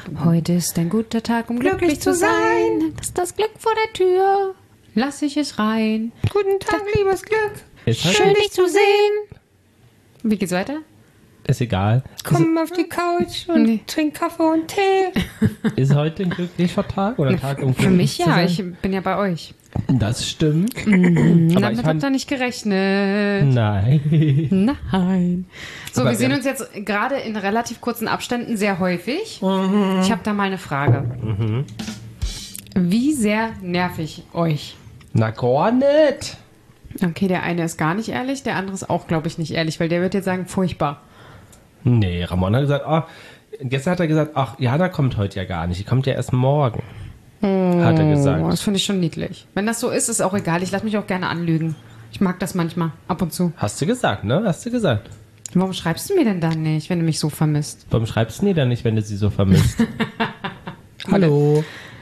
Heute ist ein guter Tag, um glücklich zu sein. Das ist das Glück vor der Tür. Lass ich es rein. Guten Tag, liebes Glück. Schön, dich zu sehen. Wie geht's weiter? Ist egal. Komm auf die Couch und trink Kaffee und Tee. Ist heute ein glücklicher Tag oder Tag, um Für mich glücklich zu ja, sein? ich bin ja bei euch. Das stimmt. Aber Damit ich habt ihr nicht gerechnet. Nein. Nein. So, Aber wir sehen wir- uns jetzt gerade in relativ kurzen Abständen sehr häufig. Ich habe da mal eine Frage. Wie sehr nerv ich euch? Na, gar nicht. Okay, der eine ist gar nicht ehrlich, der andere ist auch, glaube ich, nicht ehrlich, weil der wird jetzt sagen, furchtbar. Nee, Ramon hat gesagt, gestern hat er gesagt, ach, Jana kommt heute ja gar nicht. Die kommt ja erst morgen. Hat er Oh, gesagt. das finde ich schon niedlich. Wenn das so ist, ist auch egal. Ich lasse mich auch gerne anlügen. Ich mag das manchmal, ab und zu. Hast du gesagt, ne? Hast du gesagt. Warum schreibst du mir denn dann nicht, wenn du mich so vermisst? Warum schreibst du nie dann nicht, wenn du sie so vermisst? Hallo.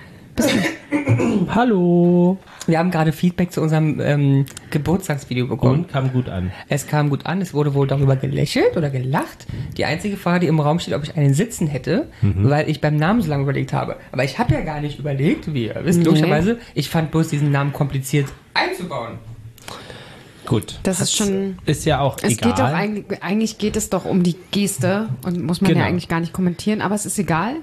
Hallo. Wir haben gerade Feedback zu unserem Geburtstagsvideo bekommen. Und kam gut an. Es kam gut an, es wurde wohl darüber gelächelt oder gelacht. Die einzige Frage, die im Raum steht, ob ich einen Sitzen hätte, weil ich beim Namen so lange überlegt habe. Aber ich habe ja gar nicht überlegt, wie ihr wisst, Nee. logischerweise. Ich fand bloß diesen Namen kompliziert einzubauen. Gut. Das ist schon... Ist ja auch Es egal. geht doch eigentlich geht es doch um die Geste und muss man Genau. ja eigentlich gar nicht kommentieren, aber es ist egal.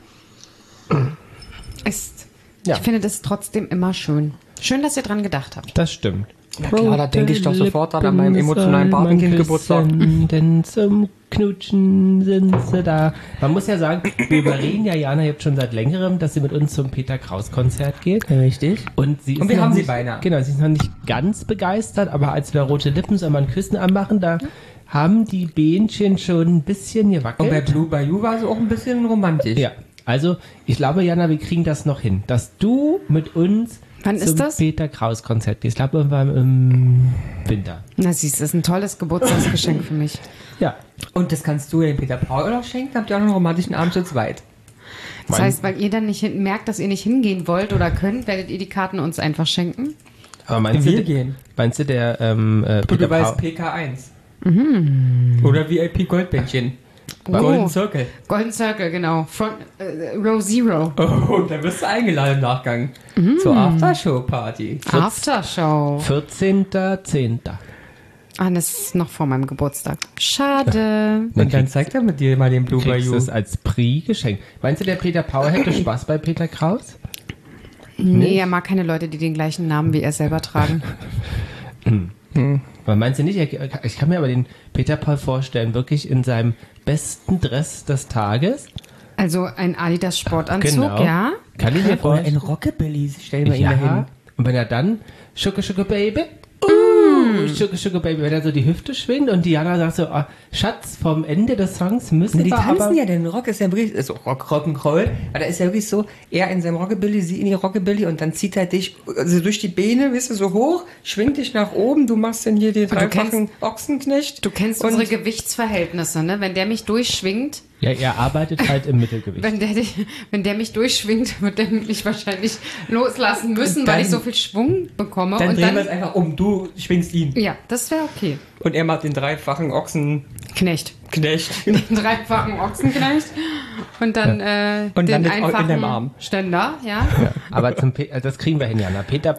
Ja. Ich finde das trotzdem immer schön. Schön, dass ihr dran gedacht habt. Das stimmt. Na klar, da denke ich doch sofort dran an meinem emotionalen Patenkind-Geburtstag. Denn zum Knutschen sind sie da. Man muss ja sagen, wir überreden ja Jana jetzt schon seit längerem, dass sie mit uns zum Peter Kraus-Konzert geht. Richtig. Und sie ist Und wir noch haben sie nicht, beinahe. Genau, sie ist noch nicht ganz begeistert, aber als wir rote Lippen soll man Küssen anmachen, da haben die Bähnchen schon ein bisschen gewackelt. Und bei Blue Bayou war sie auch ein bisschen romantisch. Ja, also ich glaube, Jana, wir kriegen das noch hin, dass du mit uns Wann zum ist das? Peter Kraus-Konzert gehst. Ich glaube, irgendwann im Winter. Na siehst, das ist ein tolles Geburtstagsgeschenk für mich. Ja. Und das kannst du ja dem Peter Paul auch schenken, habt ihr auch noch einen romantischen Abend zu zweit. Das heißt, weil ihr dann nicht merkt, dass ihr nicht hingehen wollt oder könnt, werdet ihr die Karten uns einfach schenken? Aber meinst Wir du, gehen. meinst du der Und Peter du weißt Paul? PK1. Oder VIP Goldbändchen. Golden Circle. Golden Circle, genau. Row Zero. Oh, da wirst du eingeladen im Nachgang. Zur Aftershow-Party. Aftershow. 14.10. Ah, das ist noch vor meinem Geburtstag. Schade. Und dann zeigt er mit dir mal den Blue Kriegst du Bayou. es als Prix geschenkt. Meinst du, der Peter Paul hätte Spaß bei Peter Kraus? Nee, er mag keine Leute, die den gleichen Namen wie er selber tragen. Weil meinst du nicht, ich kann mir aber den Peter Paul vorstellen, wirklich in seinem besten Dress des Tages. Also ein Adidas Sportanzug, Genau. ja. Kann ich mir Oder ein vorstellen. Rockabilly, stellen wir ihn dahin. Ja. Und wenn er dann Sugar Sugar Baby, Sugar Sugar Baby, wenn er so die Hüfte schwingt und Diana sagt so, Schatz, vom Ende des Songs müssen Die wir tanzen aber... ja, denn Rock ist ja wirklich, also Rock'n'Roll, aber da ist ja wirklich so, er in seinem Rockabilly, sie in ihr Rockabilly und dann zieht er dich also durch die Beine, weißt du, so hoch, schwingt dich nach oben, du machst dann hier den dreifachen Ochsenknecht. Du kennst und unsere Gewichtsverhältnisse, ne? Wenn der mich durchschwingt, Ja, er arbeitet halt im Mittelgewicht. wenn der mich durchschwingt, wird der mich wahrscheinlich loslassen müssen, Dann- weil ich so viel Schwung bekomme. Dann und drehen wir es dann, einfach um, du schwingst ihn. ja, das wäre okay. Und er macht den dreifachen Ochsenknecht. Knecht. Den dreifachen Ochsenknecht. Und dann, Und den landet auch in einfachen deinem Arm. Ständer, ja. Aber das kriegen wir hin, Jana. Peter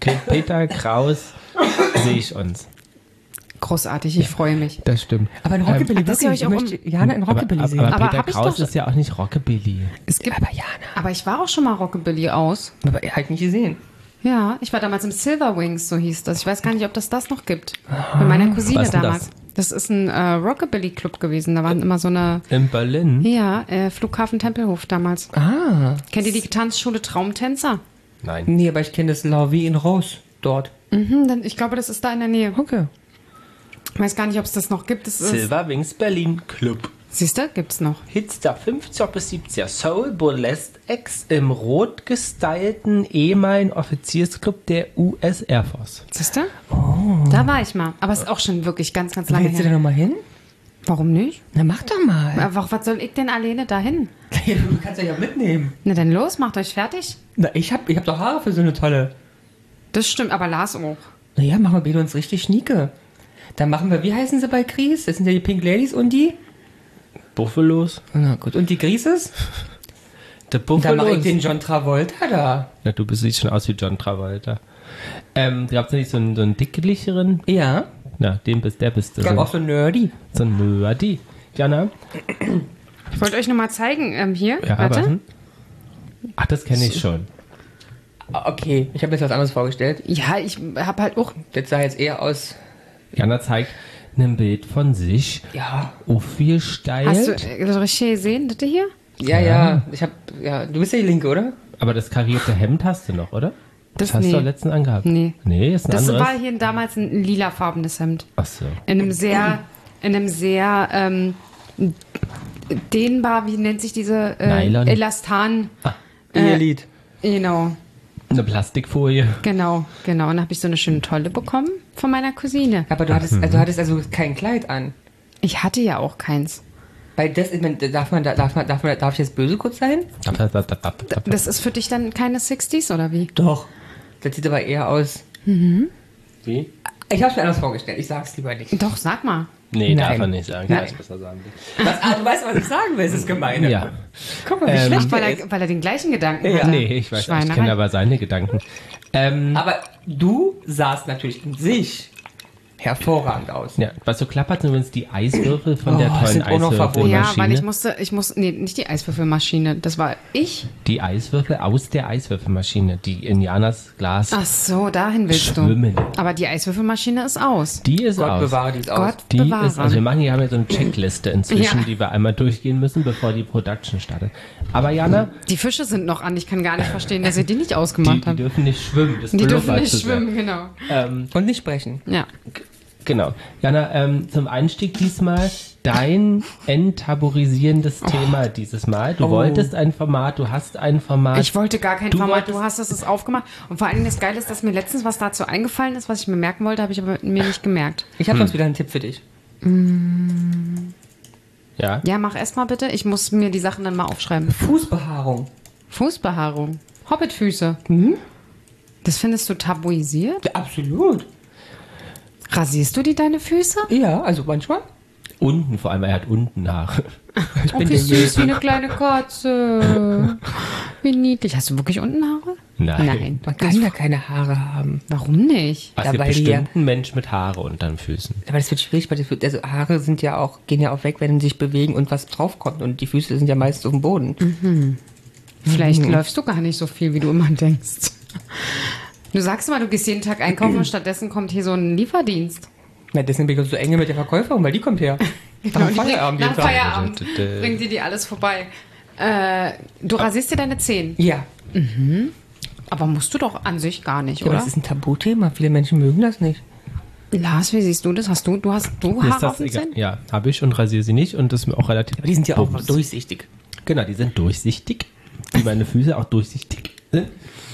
Kraus sehe ich uns. Großartig, ich freue mich. Das stimmt. Aber ein Rockabilly, dass ihr wirklich, euch ich auch möchte Jana ein Rockabilly sehen. Aber Aber Peter hab ich Kraus doch- ist ja auch nicht Rockabilly. Es gibt, Aber Jana. aber ich war auch schon mal Rockabilly aus. Aber er halt nicht gesehen. Ja, ich war damals im Silver Wings, so hieß das. Ich weiß gar nicht, ob das noch gibt. Mit meiner Cousine Was ist denn damals. Das ist ein Rockabilly-Club gewesen. Da waren immer so eine... In Berlin? Ja, Flughafen Tempelhof damals. Ah. Kennt ihr die Tanzschule Traumtänzer? Nein. Nee, aber ich kenne das La Vie in Rose dort. Ich glaube, das ist da in der Nähe. Okay. Ich weiß gar nicht, ob es das noch gibt. Das ist, Silver Wings Berlin Club. siehst du, gibt's noch. Hits der 50er bis 70er. Soul Burlesque X im rot gestylten ehemaligen Offiziersclub der US Air Force. Siehst du? Da war ich mal. Aber es ist auch schon wirklich ganz, ganz lange Willst du da her. nochmal hin? Warum nicht? Na, mach doch mal. Aber was soll ich denn alleine dahin? Du kannst ja mitnehmen. Na dann los, macht euch fertig. Na, ich hab doch Haare für so eine tolle. Das stimmt, aber Lars auch. Naja, machen wir beide uns richtig schnieke. Dann machen wir, wie heißen sie bei Gries? Das sind ja die Pink Ladies und die? Buffalos? Na gut. Und die Grieses? Der Da mache ich Buffalo. den John Travolta da. Ja, du siehst schon aus wie John Travolta. Gab's nicht so einen dicklicheren? Ja. Na, der bist du. Ich glaube auch so nerdy. So ein Nerdy. Jana? Ich wollte euch nochmal zeigen, hier, Ja, warte. aber. Ach, das kenne ich schon. Okay, ich habe jetzt was anderes vorgestellt. Ja, ich habe halt auch, Das sah jetzt eher aus... Jana zeigt ein Bild von sich. Ja. Aufgestylt. hast du das richtig gesehen, das hier? Ja. Du bist ja die Linke, oder? Aber das karierte Hemd hast du noch, oder? Das hast nee. du doch letztens angehabt. Nee. Nee, ist ein Das anderes. war hier damals ein lilafarbenes Hemd. Ach so. In einem sehr dehnbar, wie nennt sich diese Nylon. Elastan. Lied. Genau, Eine Plastikfolie. genau. Und dann habe ich so eine schöne Tolle bekommen von meiner Cousine. Aber du hattest also kein Kleid an. Ich hatte ja auch keins. Weil das, ich meine, darf ich jetzt böse kurz sein? Das ist für dich dann keine 60s oder wie? Doch. Das sieht aber eher aus... Wie? Ich habe mir anders vorgestellt, ich sag's lieber nicht. Doch, sag mal. Nee, darf Nein. man nicht sagen. Nein. Darf ich besser sagen. Du weißt, was ich sagen will, es ist gemein. Ja. Guck mal, wie schlecht Weil der ist. er den gleichen Gedanken Ja. hatte. Nee, ich weiß, ich Schweinerei. kenne aber seine Gedanken. Aber du sahst natürlich in sich hervorragend aus. Ja, was so klappert, sind übrigens die Eiswürfel von der tollen sind auch noch verboten. Ja, Eiswürfelmaschine. weil ich muss, nee, nicht die Eiswürfelmaschine, das war ich. Die Eiswürfel aus der Eiswürfelmaschine, die in Janas Glas Ach so, dahin willst schwimmen. du. Aber die Eiswürfelmaschine ist aus. Die ist Gott aus. bewahre, die ist aus. Gott Die bewahre. ist, also wir machen hier haben ja so eine Checkliste inzwischen, Ja. die wir einmal durchgehen müssen, bevor die Production startet. Aber Jana, Die Fische sind noch an. Ich kann gar nicht verstehen, dass ihr die nicht die ausgemacht habt. dürfen nicht schwimmen. Das Die dürfen blubbert nicht zu sehr. schwimmen, genau. Und nicht sprechen. Ja. Genau. Jana, zum Einstieg diesmal dein enttabuisierendes Thema dieses Mal. Du wolltest ein Format, du hast ein Format. Ich wollte gar kein Du Format, du wolltest- hast es aufgemacht. Und vor allen Dingen das Geile ist, dass mir letztens was dazu eingefallen ist, was ich mir merken wollte, habe ich aber mir nicht gemerkt. Ich habe sonst wieder einen Tipp für dich. Ja. Ja, mach erst mal bitte. Ich muss mir die Sachen dann mal aufschreiben. Fußbehaarung. Fußbehaarung. Hobbitfüße. Das findest du tabuisiert? Ja, absolut. Rasierst du die deine Füße? Ja, also manchmal. Unten, vor allem, er hat unten Haare. Ich Oh, bin wie der süß, wie eine kleine Katze. Wie niedlich. Hast du wirklich unten Haare? Nein. Man kann da keine Haare haben. Warum nicht? Was Ja, für weil die ja- bestimmt ein Mensch mit Haare unter den Füßen. Aber das wird schwierig, weil also Haare sind ja auch, gehen ja auch weg, wenn sie sich bewegen und was draufkommt. Und die Füße sind ja meist auf dem Boden. Vielleicht läufst du gar nicht so viel, wie du immer denkst. Du sagst immer, du gehst jeden Tag einkaufen und stattdessen kommt hier so ein Lieferdienst. Na, deswegen bin ich so enge mit der Verkäuferin, weil die kommt her. Nach dem Und die Feierabend nach jeden dem Tag. Feierabend bringt die alles vorbei. Du rasierst dir deine Zähne. Ja. Aber musst du doch an sich gar nicht, Ja, aber oder? das ist ein Tabuthema. Viele Menschen mögen das nicht. Lars, wie siehst du das? Du Mir Haare ist auf das den egal. Zähnen? Ja, habe ich und rasiere sie nicht und das ist mir auch relativ. Aber die sind ja auch bums. durchsichtig. Genau, die sind durchsichtig. Wie meine Füße auch durchsichtig sind.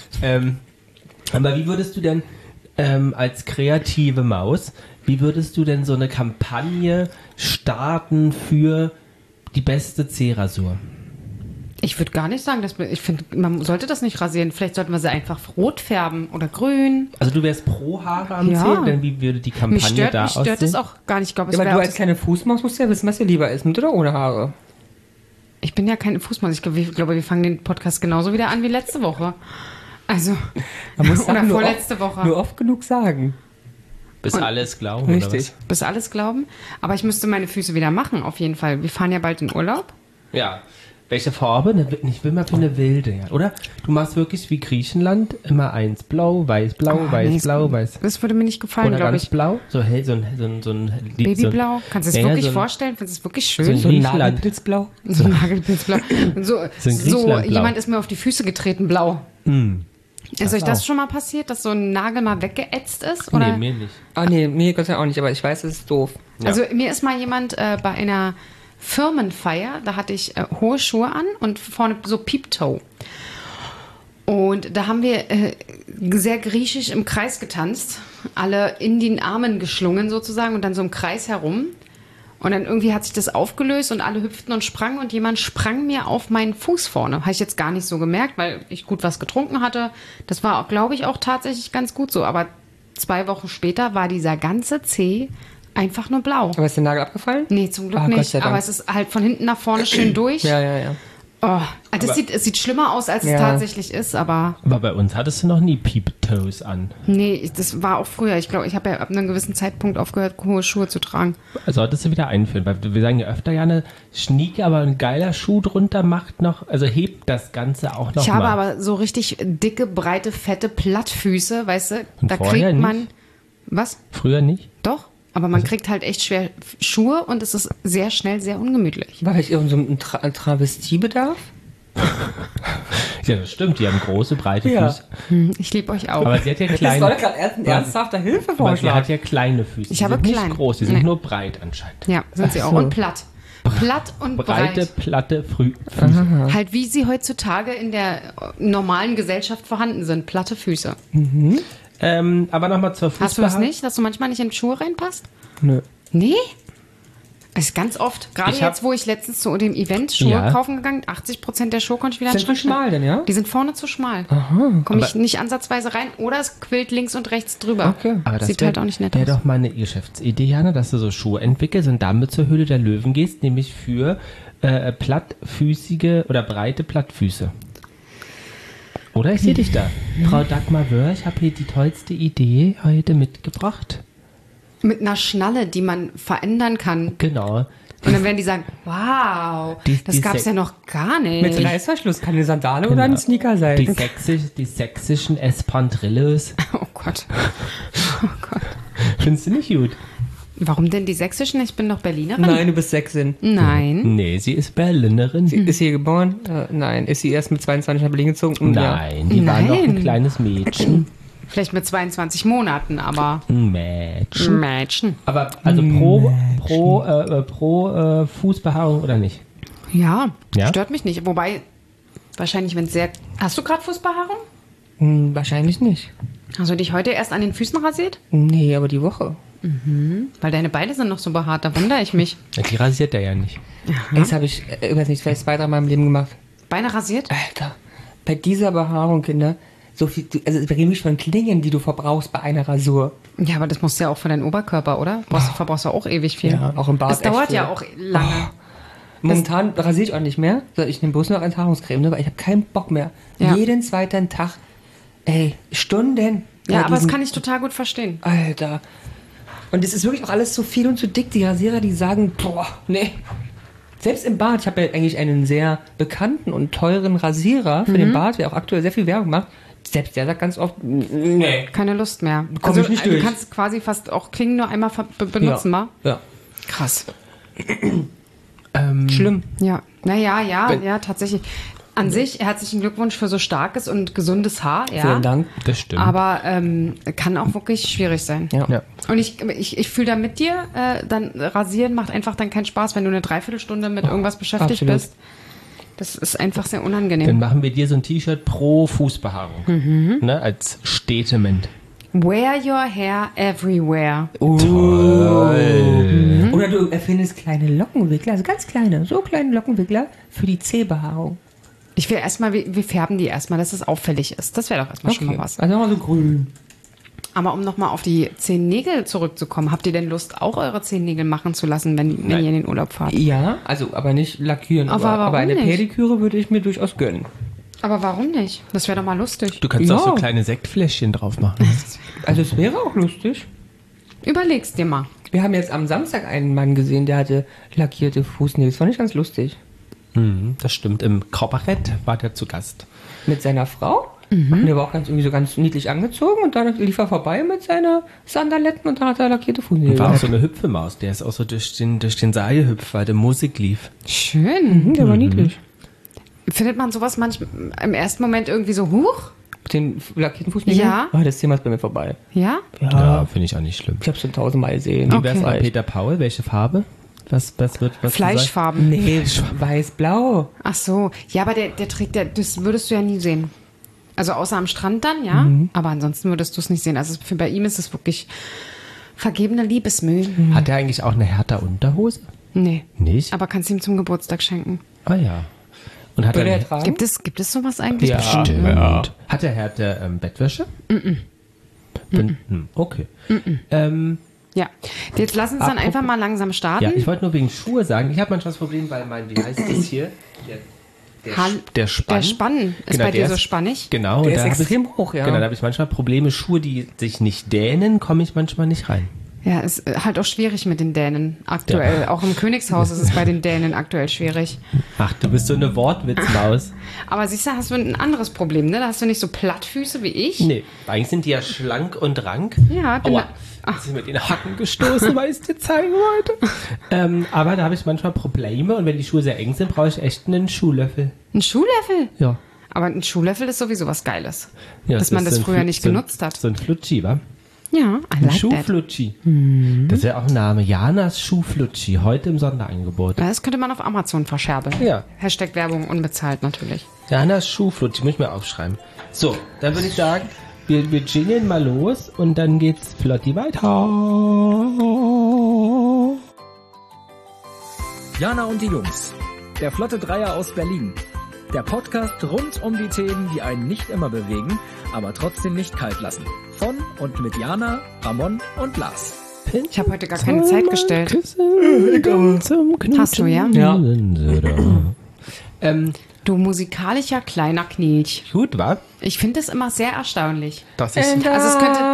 Aber wie würdest du denn als kreative Maus, wie würdest du denn so eine Kampagne starten für die beste C-Rasur? Ich würde gar nicht sagen, ich finde, man sollte das nicht rasieren. Vielleicht sollten wir sie einfach rot färben oder grün. Also du wärst pro Haare am Ja. Zähnen, denn wie würde die Kampagne Mich stört aussehen? das auch gar nicht. Ich glaube, es Ja, aber wäre du auch als kleine Fußmaus musst ja wissen, was dir lieber ist, mit oder ohne Haare. Ich bin ja keine Fußmaus. Ich glaube, wir fangen den Podcast genauso wieder an wie letzte Woche. Also, Man muss oder Sachen nur vorletzte oft, Woche. Nur oft genug sagen. Bis alles glauben, oder Richtig. was? Bis alles glauben. Aber ich müsste meine Füße wieder machen, auf jeden Fall. Wir fahren ja bald in Urlaub. Ja. Welche Farbe? Ich will mal für eine wilde, ja. Oder? Du machst wirklich wie Griechenland immer eins blau, weiß, blau, weiß, Nee, blau, weiß. Das würde mir nicht gefallen, Oder glaube ganz ich. blau? So hell, so ein Babyblau. Kannst du es Ja, wirklich so ein- vorstellen? Findest du es wirklich so schön? ein So ein Griechenland. Nagelpilzblau. So ein Nagelpilzblau. So, ein so Griechenlandblau. jemand ist mir auf die Füße getreten, blau. Ist euch das schon mal passiert, dass so ein Nagel mal weggeätzt ist? Oder? Nee, mir nicht. Ah, nee, mir Gott sei Dank auch nicht, aber ich weiß, es ist doof. Ja. Also mir ist mal jemand bei einer Firmenfeier, da hatte ich hohe Schuhe an und vorne so Peep-Toe. Und da haben wir sehr griechisch im Kreis getanzt, alle in den Armen geschlungen sozusagen und dann so im Kreis herum. Und dann irgendwie hat sich das aufgelöst und alle hüpften und sprangen und jemand sprang mir auf meinen Fuß vorne. Habe ich jetzt gar nicht so gemerkt, weil ich gut was getrunken hatte. Das war, glaube ich, auch tatsächlich ganz gut so. Aber 2 Wochen später war dieser ganze Zeh einfach nur blau. Aber ist der Nagel abgefallen? Nee, zum Glück Ah, Gott nicht. sei Dank. Aber es ist halt von hinten nach vorne schön durch. Ja. Oh, es sieht schlimmer aus, als es tatsächlich ist, aber... Aber bei uns hattest du noch nie Peep-Toes an. Nee, das war auch früher. Ich glaube, ich habe ja ab einem gewissen Zeitpunkt aufgehört, hohe Schuhe zu tragen. Also solltest du wieder einführen, weil wir sagen ja öfter ja eine Schnieke, aber ein geiler Schuh drunter macht noch, also hebt das Ganze auch noch Ich habe mal. aber so richtig dicke, breite, fette Plattfüße, weißt du? Und Da vorher kriegt man... nicht? Was? Früher nicht? Doch. Aber man kriegt halt echt schwer Schuhe und es ist sehr schnell sehr ungemütlich. War ich irgend so ein Travestiebedarf? Ja, das stimmt, die haben große, breite Ja. Füße. Ich liebe euch auch. Aber sie hat ja Das kleine... war gerade ein ernsthafter Aber sie Hilfevorschlag. hat ja kleine Füße. Ich habe die sind klein. nicht groß, die sind Nee. nur breit anscheinend. Ja, sind sie auch. so. Und platt. Platt und Breite, breit. platte Füße. Halt wie sie heutzutage in der normalen Gesellschaft vorhanden sind. Platte Füße. Aber nochmal zur Hast du das Fußbehaarung. nicht, dass du manchmal nicht in Schuhe reinpasst? Nö. Nee? Das ist ganz oft. Gerade Ich hab- jetzt, wo ich letztens zu dem Event Schuhe Ja. kaufen gegangen, 80% der Schuhe konnte ich wieder Sind zu schmal denn, ja? Die sind vorne zu schmal. Komme ich nicht ansatzweise rein oder es quillt links und rechts drüber. Okay. Aber das Sieht wär- halt auch nicht nett wär aus. doch mal eine Geschäftsidee, Jana, dass du so Schuhe entwickelst und damit zur Höhle der Löwen gehst, nämlich für plattfüßige oder breite Plattfüße. Oder ich sehe dich da. Frau Dagmar Wörr, ich habe hier die tollste Idee heute mitgebracht. Mit einer Schnalle, die man verändern kann. Genau. Und dann werden die sagen, wow, das die gab es ja noch gar nicht. Mit Reißverschluss kann eine Sandale oder ein Sneaker sein. Die sächsischen Espandrillos. Oh Gott. Oh Gott. Findest du nicht gut? Warum denn die sächsischen? Ich bin doch Berlinerin. Nein, du bist Sechsin. Nein. Nee, sie ist Berlinerin. Ist sie hier geboren? Nein. Ist sie erst mit 22 nach Berlin gezogen? Nein, die war noch ein Nein. kleines Mädchen. Vielleicht mit 22 Monaten, aber Ein Mädchen. Mädchen. Aber also pro Fußbehaarung oder nicht? Ja, Ja? stört mich nicht. Wobei, wahrscheinlich, wenn es sehr... Hast du gerade Fußbehaarung? Wahrscheinlich nicht. Hast du dich heute erst an den Füßen rasiert? Nee, aber die Woche. Weil deine Beine sind noch so behaart, da wundere ich mich. Ja, die rasiert er ja nicht. Das habe ich, weiß nicht, vielleicht 2-3 Mal im Leben gemacht. Beine rasiert? Alter, bei dieser Behaarung, Kinder, so viel, also wir reden nicht von Klingen, die du verbrauchst bei einer Rasur. Ja, aber das musst du ja auch für deinen Oberkörper, oder? Verbrauchst du auch ewig viel. Ja, auch im Bad Das dauert echt ja viel. auch lange. Momentan rasiere ich auch nicht mehr. So, ich nehme bloß noch Enthaarungscreme, ne, weil ich habe keinen Bock mehr. Ja. Jeden zweiten Tag, ey, Stunden. Ja, bei aber das diesem- kann ich total gut verstehen. Alter. Und es ist wirklich auch alles zu viel und zu dick. Die Rasierer, die sagen, boah, nee. Selbst im Bad, ich habe ja eigentlich einen sehr bekannten und teuren Rasierer für den Bad, der auch aktuell sehr viel Werbung macht. Selbst der sagt ganz oft, nee. Keine Lust mehr. Komm ich nicht du durch. kannst quasi fast auch Klingen nur einmal benutzen, ja. wa? Ja. Krass. Schlimm. Ja. Naja, ja, tatsächlich. An sich, herzlichen Glückwunsch für so starkes und gesundes Haar, ja. Vielen Dank. Das stimmt. Aber kann auch wirklich schwierig sein. Ja. Ja. Und ich fühle da mit dir, dann rasieren macht einfach dann keinen Spaß, wenn du eine Dreiviertelstunde mit irgendwas beschäftigt absolut. bist. Das ist einfach sehr Dann unangenehm. machen wir dir so ein T-Shirt pro Fußbehaarung. Ne, als Statement. Wear your hair everywhere. Oder du erfindest kleine Lockenwickler, also ganz kleine, so kleine Lockenwickler für die Zehbehaarung. Ich will erstmal, wir färben die erstmal, dass es auffällig ist. Das wäre doch erstmal schon mal was. Also mal so grün. Aber um nochmal auf die Zehennägel zurückzukommen, habt ihr denn Lust, auch eure Zehennägel machen zu lassen, wenn ihr in den Urlaub fahrt? Ja, also aber nicht lackieren. Aber warum aber eine nicht? Pediküre würde ich mir durchaus gönnen. Aber warum nicht? Das wäre doch mal lustig. Du kannst Ja. auch so kleine Sektfläschchen drauf machen. Also es wäre auch lustig. Überleg's dir mal. Wir haben jetzt am Samstag einen Mann gesehen, der hatte lackierte Fußnägel. Das fand ich ganz lustig. Das stimmt. Im Kabarett war der zu Gast. Mit seiner Frau. Und der war auch irgendwie so ganz niedlich angezogen und dann lief er vorbei mit seiner Sandaletten und dann hat er lackierte Fußnägel. War auch so eine Hüpfemaus. Der ist auch so durch den Saal gehüpft, weil die Musik lief. Schön. Der war niedlich. Findet man sowas manchmal im ersten Moment irgendwie so, huch? Mit den lackierten Fußnägeln? Ja. Oh, das Thema ist bei mir vorbei. Ja? Ja, finde ich auch nicht schlimm. Ich habe es schon 1000-mal gesehen. Wie wär's Okay. bei Peter Paul? Welche Farbe? Was wird was du sagst? Fleischfarben. Nee, weiß-blau. Ach so. Ja, aber der trägt, das würdest du ja nie sehen. Also außer am Strand dann, ja. Aber ansonsten würdest du es nicht sehen. Also bei ihm ist es wirklich vergebene Liebesmüh. Hat er eigentlich auch eine härter Unterhose? Nee. Nicht? Aber kannst du ihm zum Geburtstag schenken. Ah ja. Und hat Würde er er tragen? Gibt es sowas eigentlich? ja, Bestimmt. ja. Hat er härte Bettwäsche? Okay. Ja. Jetzt lass uns dann Apropos- einfach mal langsam starten. Ja, ich wollte nur wegen Schuhe sagen, ich habe manchmal das Problem, weil mein, wie heißt das hier? Der Der Spann. Der Spann ist Genau, bei dir der so ist- spannig? Genau. Der ist da hab extrem hoch, ja. Genau, da habe ich manchmal Probleme. Schuhe, die sich nicht dehnen, komme ich manchmal nicht rein. Ja, ist halt auch schwierig mit den Dänen aktuell. Ja. Auch im Königshaus ist es bei den Dänen aktuell schwierig. Ach, du bist so eine Wortwitzmaus. Aber siehst du, hast du ein anderes Problem, ne? Da hast du nicht so Plattfüße wie ich. Nee, eigentlich sind die ja schlank und rank. Ja, bin Aua, jetzt sind mit den Hacken gestoßen, weil ich es dir zeigen wollte. Aber da habe ich manchmal Probleme und wenn die Schuhe sehr eng sind, brauche ich echt einen Schuhlöffel. Ein Schuhlöffel? Ja. Aber ein Schuhlöffel ist sowieso was Geiles. Ja, dass man das ist so früher ein nicht so ein- genutzt hat. So ein Flutschi, wa? Ja, I Ein like that. Schuhflutschi. Das wäre auch ein Name. Janas Schuhflutschi. Heute im Sonderangebot. Das könnte man auf Amazon verscherbeln. Ja. Hashtag Werbung unbezahlt natürlich. Janas Schuhflutschi. Muss ich mir aufschreiben. So, dann würde ich sagen, wir jingeln mal los und dann geht's flotti weiter. Jana und die Jungs. Der Flotte Dreier aus Berlin. Der Podcast rund um die Themen, die einen nicht immer bewegen, aber trotzdem nicht kalt lassen. Von und mit Jana, Ramon und Lars. Ich habe heute gar keine Zeit gestellt. Hast du, ja? Ja. Du musikalischer kleiner Knilch. Gut, wa? Ich finde es immer sehr erstaunlich. Das ist, Also es könnte...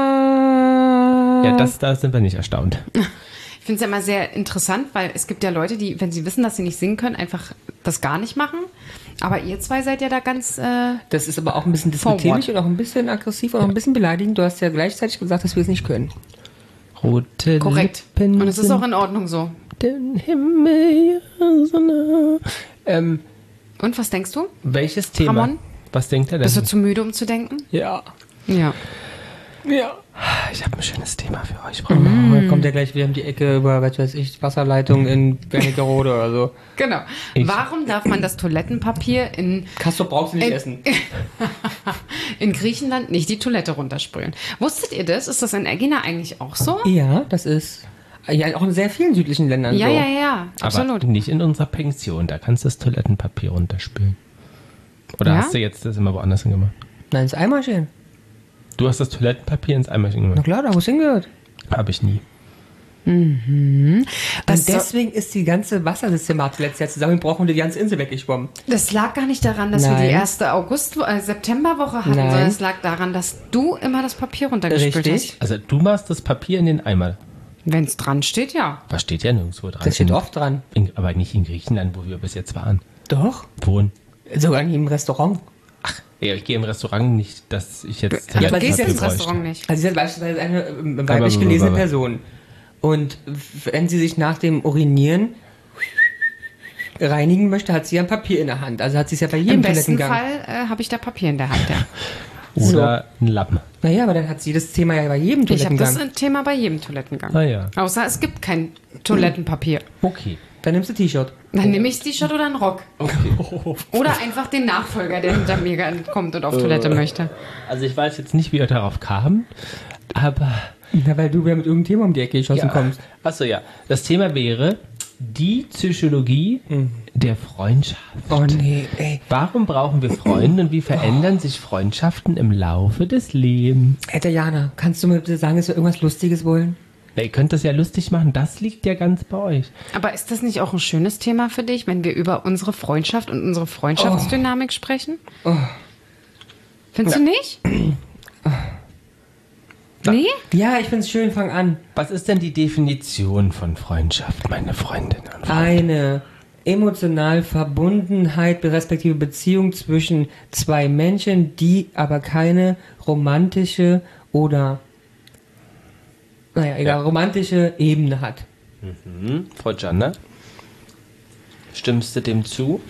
ja, da sind wir nicht erstaunt. Ich finde es ja immer sehr interessant, weil es gibt ja Leute, die, wenn sie wissen, dass sie nicht singen können, einfach das gar nicht machen. Aber ihr zwei seid ja da ganz... Das ist aber auch ein bisschen despektierlich und auch ein bisschen aggressiv und auch ein bisschen beleidigend. Du hast ja gleichzeitig gesagt, dass wir es nicht können. Rote korrekt. Lippen Und es ist auch in Ordnung so. den Himmel ja so nah. Und was denkst du? Welches Thema? Ramon? Was denkt er denn? Bist du zu müde, um zu denken? Ja. Ja. Ja. Ich habe ein schönes Thema für euch. Dann kommt ja gleich wieder um die Ecke über, was weiß ich, Wasserleitung in Wernigerode oder so. Genau. Warum darf man das Toilettenpapier in Castor brauchst du nicht essen. in Griechenland nicht die Toilette runtersprühen? Wusstet ihr das? Ist das in Egina eigentlich auch so? Ja, das ist ja auch in sehr vielen südlichen Ländern Ja, so. ja, absolut. Aber nicht in unserer Pension. Da kannst du das Toilettenpapier runterspülen. Oder Ja? hast du jetzt das immer woanders hingemacht? Nein, ins Eimerchen. Du hast das Toilettenpapier ins Eimerchen Na gemacht. klar, da wo es hingehört. Habe ich nie. Und Das so- deswegen ist die ganze Wassersystematik letztes Jahr zusammengebrochen und die ganze Insel weggeschwommen. Das lag gar nicht daran, dass wir die Nein. erste Septemberwoche hatten, Nein. sondern es lag daran, dass du immer das Papier runtergespült Richtig. hast. Also du machst das Papier in den Eimer. Wenn es dran steht, ja. Was steht ja nirgendwo dran? Das steht oft dran. Aber nicht in Griechenland, wo wir bis jetzt waren. Doch. Wohnen. Sogar in jedem Restaurant. Ja, ich gehe im Restaurant nicht, dass ich jetzt Ja, du aber gehst sie jetzt ist ins bräuchte. Restaurant nicht. Also sie ist beispielsweise eine weiblich gelesene Person. Und wenn sie sich nach dem Urinieren reinigen möchte, hat sie ja ein Papier in der Hand. Also hat sie es ja bei jedem Im besten Toilettengang. Fall habe ich da Papier in der Hand, ja. Oder ein Lappen. Naja, aber dann hat sie das Thema ja bei jedem Ich habe Toilettengang. das Thema bei jedem Toilettengang. Ah ja. Außer es gibt kein Toilettenpapier. Okay. Dann nimmst du T-Shirt. Dann nehme ich das T-Shirt oder einen Rock. Oder einfach den Nachfolger, der hinter mir kommt und auf Toilette möchte. Also ich weiß jetzt nicht, wie ihr darauf kam, aber... Na, weil du wieder mit irgendeinem Thema um die Ecke geschossen kommst. Achso, ja. Das Thema wäre die Psychologie der Freundschaft. Oh nee, ey. Warum brauchen wir Freunde und wie verändern sich Freundschaften im Laufe des Lebens? Hey, Jana, kannst du mir bitte sagen, dass wir irgendwas Lustiges wollen? Ja, ihr könnt das ja lustig machen, das liegt ja ganz bei euch. Aber ist das nicht auch ein schönes Thema für dich, wenn wir über unsere Freundschaft und unsere Freundschaftsdynamik sprechen? Findest du nicht? Nee? Ja, ich find's schön, fang an. Was ist denn die Definition von Freundschaft, meine Freundinnen und Freunde? Eine emotional Verbundenheit respektive Beziehung zwischen zwei Menschen, die aber keine romantische oder romantische Ebene hat. Frau Janna, stimmst du dem zu?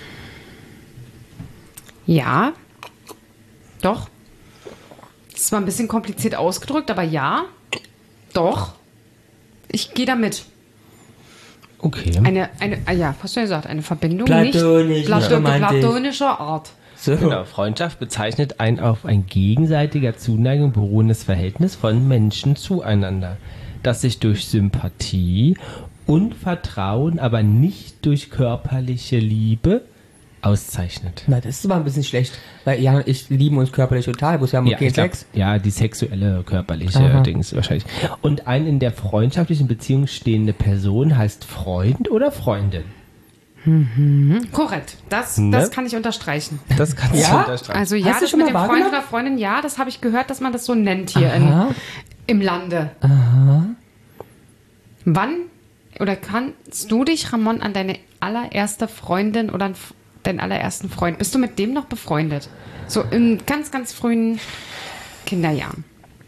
Ja. Doch. Das ist zwar ein bisschen kompliziert ausgedrückt, aber ja. Doch. Ich gehe damit. Okay. Hast du ja gesagt, eine Verbindung Platonisch, nicht romantisch. platonischer Art. So. Genau, Freundschaft bezeichnet ein auf ein gegenseitiger Zuneigung beruhendes Verhältnis von Menschen zueinander, das sich durch Sympathie und Vertrauen, aber nicht durch körperliche Liebe auszeichnet. Na, das ist aber ein bisschen schlecht. Weil ja, ich liebe uns körperlich total, wo es ja um Ja, ich glaub, Sex. ja, die sexuelle, körperliche Aha. Dings wahrscheinlich. Und eine in der freundschaftlichen Beziehung stehende Person heißt Freund oder Freundin. Korrekt. Das kann ich unterstreichen. Das kannst du unterstreichen. Also ja, Hast du das schon mit mal dem Freund wahrgenommen? oder Freundin, ja, das habe ich gehört, dass man das so nennt hier im Lande. Wann oder kannst du dich, Ramon, an deine allererste Freundin oder an deinen allerersten Freund, bist du mit dem noch befreundet? So in ganz, ganz frühen Kinderjahren.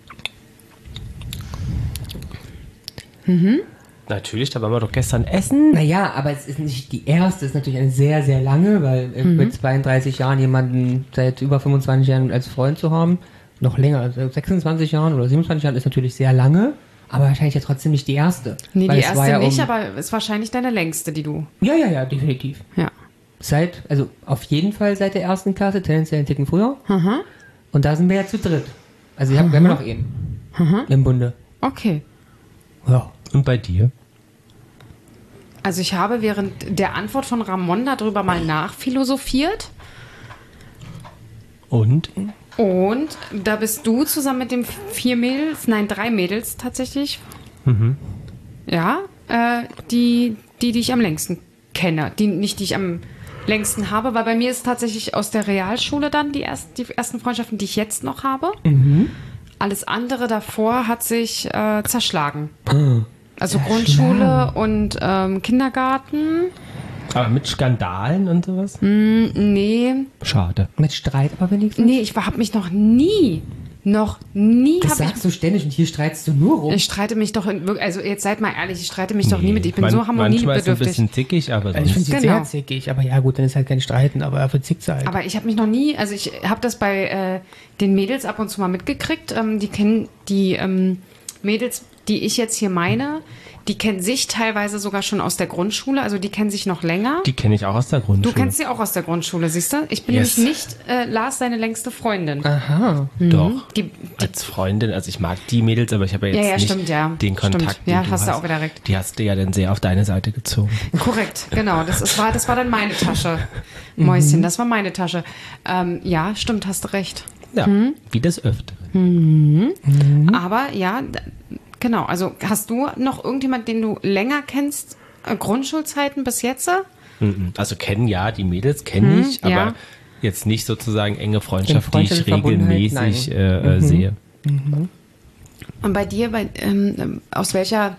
Natürlich, da waren wir doch gestern essen. Naja, aber es ist nicht die erste, es ist natürlich eine sehr, sehr lange, weil mit 32 Jahren jemanden seit über 25 Jahren als Freund zu haben, noch länger, also 26 Jahren oder 27 Jahren ist natürlich sehr lange, aber wahrscheinlich ja trotzdem nicht die erste. Nee, Weil die es erste war ja nicht, aber ist wahrscheinlich deine längste, die du. Ja, definitiv. Ja. Also auf jeden Fall seit der ersten Klasse, tendenziell einen Ticken früher. Und da sind wir ja zu dritt. Also wir haben noch einen im Bunde. Okay. Ja. Und bei dir? Also ich habe während der Antwort von Ramon darüber mal nachphilosophiert. Und? Und da bist du zusammen mit den 3 Mädels tatsächlich. Ja, die ich am längsten kenne. Die ich am längsten habe, weil bei mir ist tatsächlich aus der Realschule dann die ersten Freundschaften, die ich jetzt noch habe. Alles andere davor hat sich zerschlagen. Also Grundschule und Kindergarten. Aber mit Skandalen und sowas? Nee. Schade. Mit Streit aber wenigstens? Nee, ich habe mich noch nie Das sagst du ständig und hier streitst du nur rum. Ich streite mich doch, also jetzt seid mal ehrlich, ich streite mich doch nie mit, ich bin so harmoniebedürftig. Manchmal ist ein bisschen zickig, aber sonst... Ich finde sie Genau. sehr zickig, aber ja gut, dann ist halt kein Streiten, aber dafür zickt sie halt. Aber ich habe mich noch nie, also ich habe das bei den Mädels ab und zu mal mitgekriegt, die kennen die Mädels, die ich jetzt hier meine, die kennen sich teilweise sogar schon aus der Grundschule, also die kennen sich noch länger. Die kenne ich auch aus der Grundschule. Du kennst sie auch aus der Grundschule, siehst du? Ich bin Yes. nämlich nicht Lars, seine längste Freundin. Aha. Doch. Die, Als Freundin, also ich mag die Mädels, aber ich habe ja jetzt Ja, nicht stimmt, ja. den Kontakt, Stimmt. Ja, den hast du auch wieder recht. Die hast du ja dann sehr auf deine Seite gezogen. korrekt, genau. Das war dann meine Tasche. Mäuschen, das war meine Tasche. Ja, stimmt, hast du recht. Ja, wie das öfter. Aber ja, genau. Also hast du noch irgendjemand, den du länger kennst, Grundschulzeiten bis jetzt? Also kennen ja, die Mädels kenne ich, aber ja. jetzt nicht sozusagen enge Freundschaft, die ich Freundschaftliche regelmäßig sehe. Und bei dir, aus welcher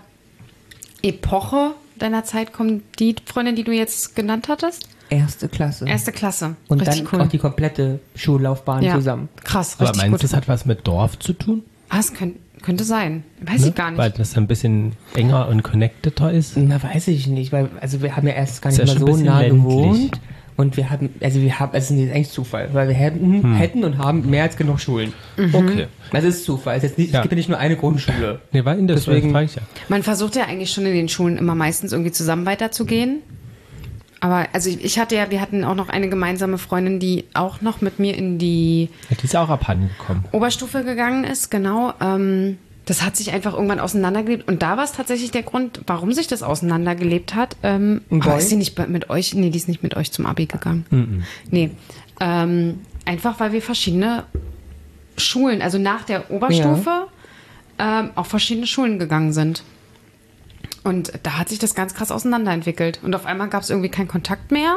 Epoche deiner Zeit kommt die Freundin, die du jetzt genannt hattest? Erste Klasse. Erste Klasse. Und Richtig dann auch die komplette Schullaufbahn ja. zusammen. Krass, Aber richtig meinst du, gut. es hat was mit Dorf zu tun? Das könnte sein. Weiß ich gar nicht. Weil das ein bisschen enger und connecteder ist? Na, weiß ich nicht, weil, also wir haben ja erst gar Ist nicht ja mal schon so ein bisschen nah ländlich. gewohnt. Und es ist eigentlich Zufall, weil wir hätten und haben mehr als genug Schulen. Okay. Das ist Zufall. Es gibt ja nicht nur eine Grundschule. Nee, weil deswegen frage ich ja. Man versucht ja eigentlich schon in den Schulen immer meistens irgendwie zusammen weiterzugehen. Aber also wir hatten auch noch eine gemeinsame Freundin, die auch noch mit mir in die Ja, die ist auch abhanden gekommen. Oberstufe gegangen ist, genau. Das hat sich einfach irgendwann auseinandergelebt. Und da war es tatsächlich der Grund, warum sich das auseinandergelebt hat. Aber ist sie nicht mit euch? Nee, die ist nicht mit euch zum Abi gegangen. Nee. Einfach, weil wir verschiedene Schulen, also nach der Oberstufe, auf verschiedene Schulen gegangen sind. Und da hat sich das ganz krass auseinanderentwickelt. Und auf einmal gab es irgendwie keinen Kontakt mehr.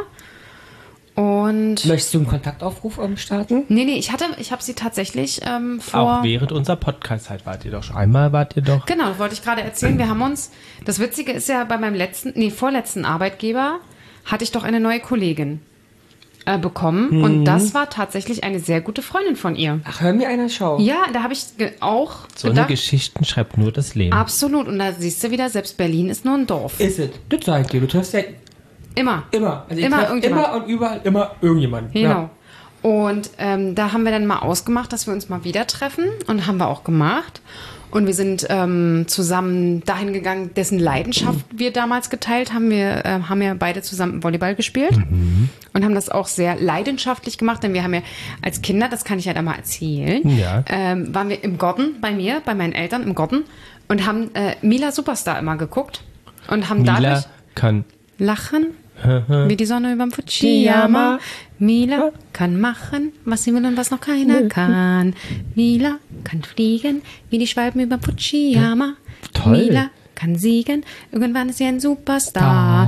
Und Möchtest du einen Kontaktaufruf starten? nee, ich habe sie tatsächlich vor... Auch während unserer Podcast-Zeit wart ihr doch. Genau, das wollte ich gerade erzählen. Wir haben uns, das Witzige ist ja, bei meinem vorletzten Arbeitgeber hatte ich doch eine neue Kollegin bekommen. Und das war tatsächlich eine sehr gute Freundin von ihr. Ach, hör mir einer Schau. Ja, da habe ich auch So eine Geschichten schreibt nur das Leben. Absolut. Und da siehst du wieder, selbst Berlin ist nur ein Dorf. Ist es. Das sag ich dir. Du triffst ja Immer. immer. Also ich Immer treff irgendjemand. immer und überall immer irgendjemanden. Genau. Und da haben wir dann mal ausgemacht, dass wir uns mal wieder treffen. Und haben wir auch gemacht. Und wir sind zusammen dahin gegangen, dessen Leidenschaft wir damals geteilt haben. Wir haben ja beide zusammen Volleyball gespielt und haben das auch sehr leidenschaftlich gemacht. Denn wir haben ja als Kinder, das kann ich ja da mal erzählen, waren wir im Garten bei meinen Eltern im Garten und haben Mila Superstar immer geguckt. Und haben Mila dadurch kann... lachen. Wie die Sonne überm Fujiyama. Mila kann machen, was sie will und was noch keiner kann. Mila kann fliegen, wie die Schwalben überm Fujiyama. Toll. Mila kann siegen, irgendwann ist sie ein Superstar. Immer,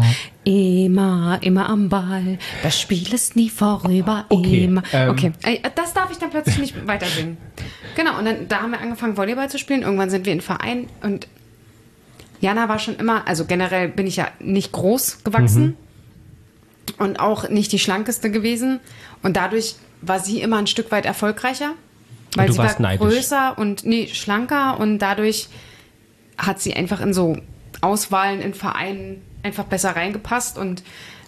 immer am Ball. Das Spiel ist nie vorüber. Okay, Immer. Okay, das darf ich dann plötzlich nicht weiter singen. Genau, und dann da haben wir angefangen, Volleyball zu spielen. Irgendwann sind wir in Verein und Jana war schon immer, also generell bin ich ja nicht groß gewachsen und auch nicht die schlankeste gewesen. Und dadurch war sie immer ein Stück weit erfolgreicher, weil sie war größer und schlanker und dadurch hat sie einfach in so Auswahlen in Vereinen einfach besser reingepasst und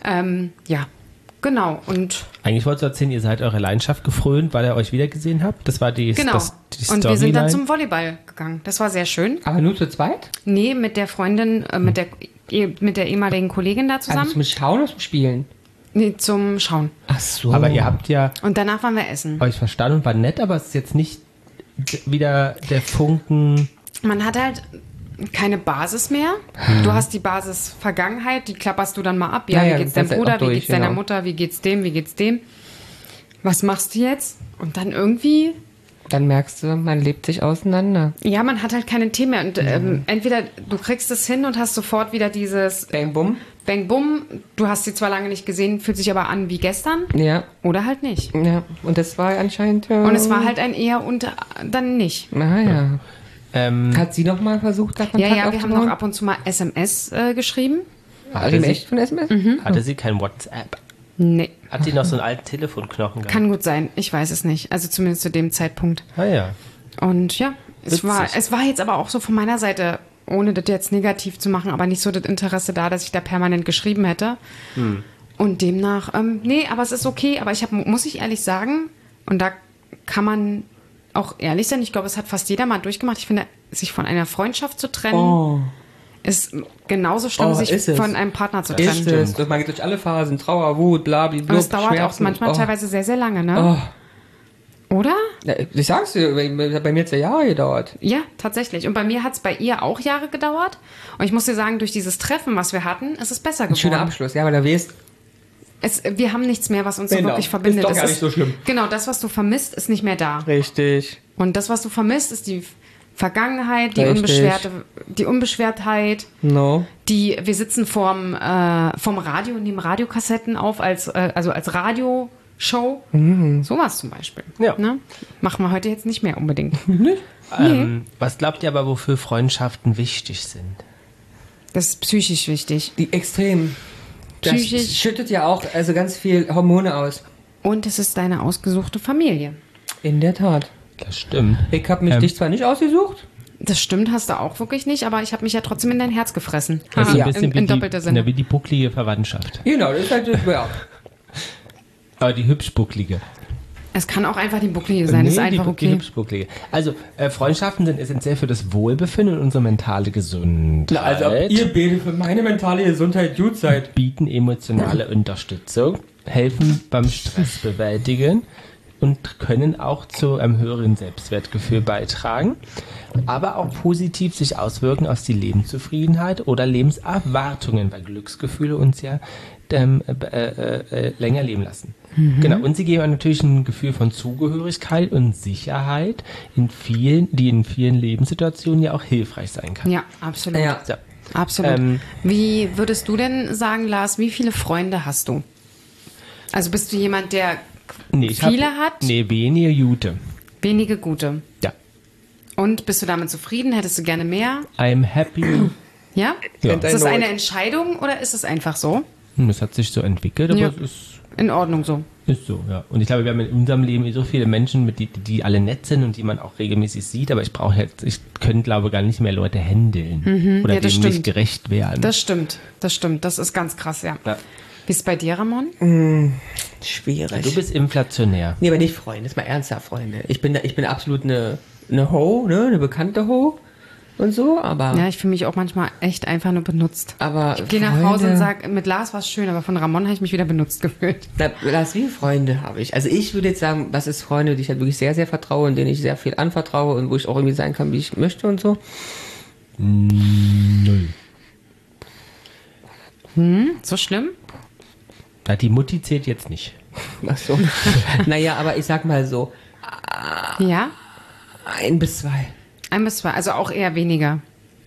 ja, genau. Und eigentlich wolltest du erzählen, ihr seid eure Leidenschaft gefrönt, weil ihr euch wiedergesehen habt. Das war die Genau. die und wir sind dann zum Volleyball gegangen. Das war sehr schön. Aber nur zu zweit? Nee, mit der Freundin, mit der ehemaligen Kollegin da zusammen. Also zum Schauen oder zum Spielen? Nee, zum Schauen. Ach so. Aber ihr habt ja Und danach waren wir essen. euch verstanden und war nett, aber es ist jetzt nicht wieder der Funken. Man hat halt keine Basis mehr. Du hast die Basis Vergangenheit, die klapperst du dann mal ab. Ja, Ja, wie geht's deinem das ist Bruder, auch durch, wie geht's deiner genau. Mutter, wie geht's dem, wie geht's dem? Was machst du jetzt? Und dann irgendwie, Dann merkst du, man lebt sich auseinander. ja, man hat halt keine Themen mehr. Und entweder du kriegst es hin und hast sofort wieder dieses Bang, bumm. Bang, bumm, du hast sie zwar lange nicht gesehen, fühlt sich aber an wie gestern. Ja, Oder halt nicht. ja. Und das war anscheinend... Und es war halt ein eher und dann nicht. Naja. Hat sie noch mal versucht, da Kontakt Ja, wir haben aufzubauen? noch ab und zu mal SMS geschrieben. Also im echt von SMS? Hatte sie kein WhatsApp? Nee, Hat sie noch so einen alten Telefonknochen gehabt? kann gut sein. Ich weiß es nicht. Also zumindest zu dem Zeitpunkt. Ah ja. Und ja, es Witzig. war jetzt aber auch so von meiner Seite, ohne das jetzt negativ zu machen, aber nicht so das Interesse da, dass ich da permanent geschrieben hätte. Und demnach, nee, aber es ist okay. Aber muss ich ehrlich sagen, und da kann man auch ehrlich sein, ich glaube, es hat fast jeder mal durchgemacht. Ich finde, sich von einer Freundschaft zu trennen, ist genauso schlimm, ist sich es. von einem Partner zu Ist trennen. es. Man geht durch alle Phasen. Trauer, Wut, blablabla. Und es dauert auch manchmal teilweise sehr, sehr lange, ne? Oder? Ja, ich sag's dir, bei mir hat's ja Jahre gedauert. Ja, tatsächlich. Und bei mir hat es bei ihr auch Jahre gedauert. Und ich muss dir sagen, durch dieses Treffen, was wir hatten, ist es besser Ein geworden. schöner Abschluss, ja, weil da weißt, Wir haben nichts mehr, was uns so Genau. wirklich verbindet. Ist doch Es gar nicht so schlimm. Genau, das, was du vermisst, ist nicht mehr da. richtig. Und das, was du vermisst, ist die Vergangenheit, Richtig. die Unbeschwertheit. No. Wir sitzen vorm Radio und nehmen Radiokassetten auf als Radioshow. Sowas zum Beispiel. Ja. Ne? Machen wir heute jetzt nicht mehr unbedingt. Was glaubt ihr aber, wofür Freundschaften wichtig sind? Das ist psychisch wichtig. Die extrem. Das Psychisch. schüttet ja auch also ganz viel Hormone aus. Und es ist deine ausgesuchte Familie. In der Tat. Das stimmt. Ich habe mich dich zwar nicht ausgesucht. Das stimmt, hast du auch wirklich nicht, aber ich habe mich ja trotzdem in dein Herz gefressen. Das ist Ja, ein bisschen in doppelter Sinne. wie die bucklige Verwandtschaft. Genau, das ist halt, ja. Aber die hübsch-bucklige. Es kann auch einfach die Bucklige sein, ist einfach die okay. hübsch-bucklige. Also, Freundschaften sind essentiell für das Wohlbefinden und unsere mentale Gesundheit. Na, also ob ihr beide für meine mentale Gesundheit gut seid. Bieten emotionale Unterstützung, helfen beim Stressbewältigen und können auch zu einem höheren Selbstwertgefühl beitragen, aber auch positiv sich auswirken auf die Lebenszufriedenheit oder Lebenserwartungen, weil Glücksgefühle uns ja länger leben lassen. Genau, und sie geben natürlich ein Gefühl von Zugehörigkeit und Sicherheit, die in vielen Lebenssituationen ja auch hilfreich sein kann. Ja, absolut. Ja. So. Absolut. Wie würdest du denn sagen, Lars, wie viele Freunde hast du? Also bist du jemand, der viele hat? Nee, wenige Jute. Wenige gute. Ja. Und bist du damit zufrieden? Hättest du gerne mehr? I'm happy. Ja? Ja. Ist das eine Entscheidung oder ist es einfach so? Das hat sich so entwickelt, aber Ja. es In Ordnung so. ist so, ja. Und ich glaube, wir haben in unserem Leben so viele Menschen, die alle nett sind und die man auch regelmäßig sieht, aber ich könnte, glaube gar nicht mehr Leute händeln oder ja, das denen nicht stimmt. gerecht werden. Das stimmt. Das ist ganz krass, ja. Ja. Wie ist es bei dir, Ramon? Schwierig. Du bist inflationär. Nee, aber nicht Freunde, das ist mal ernsthaft, Freunde. Ich bin absolut eine Ho, ne, eine bekannte Ho und so, aber... Ja, ich fühle mich auch manchmal echt einfach nur benutzt. Aber Ich gehe nach Freunde- Hause und sage, mit Lars war es schön, aber von Ramon habe ich mich wieder benutzt gefühlt. Das wie Freunde habe ich. Also ich würde jetzt sagen, was ist Freunde, die ich halt wirklich sehr, sehr vertraue und denen ich sehr viel anvertraue und wo ich auch irgendwie sein kann, wie ich möchte und so. Null. So schlimm? Na, die Mutti zählt jetzt nicht. Ach so. Naja, aber ich sag mal so, Ja? 1 bis 2. 1 bis 2, also auch eher weniger.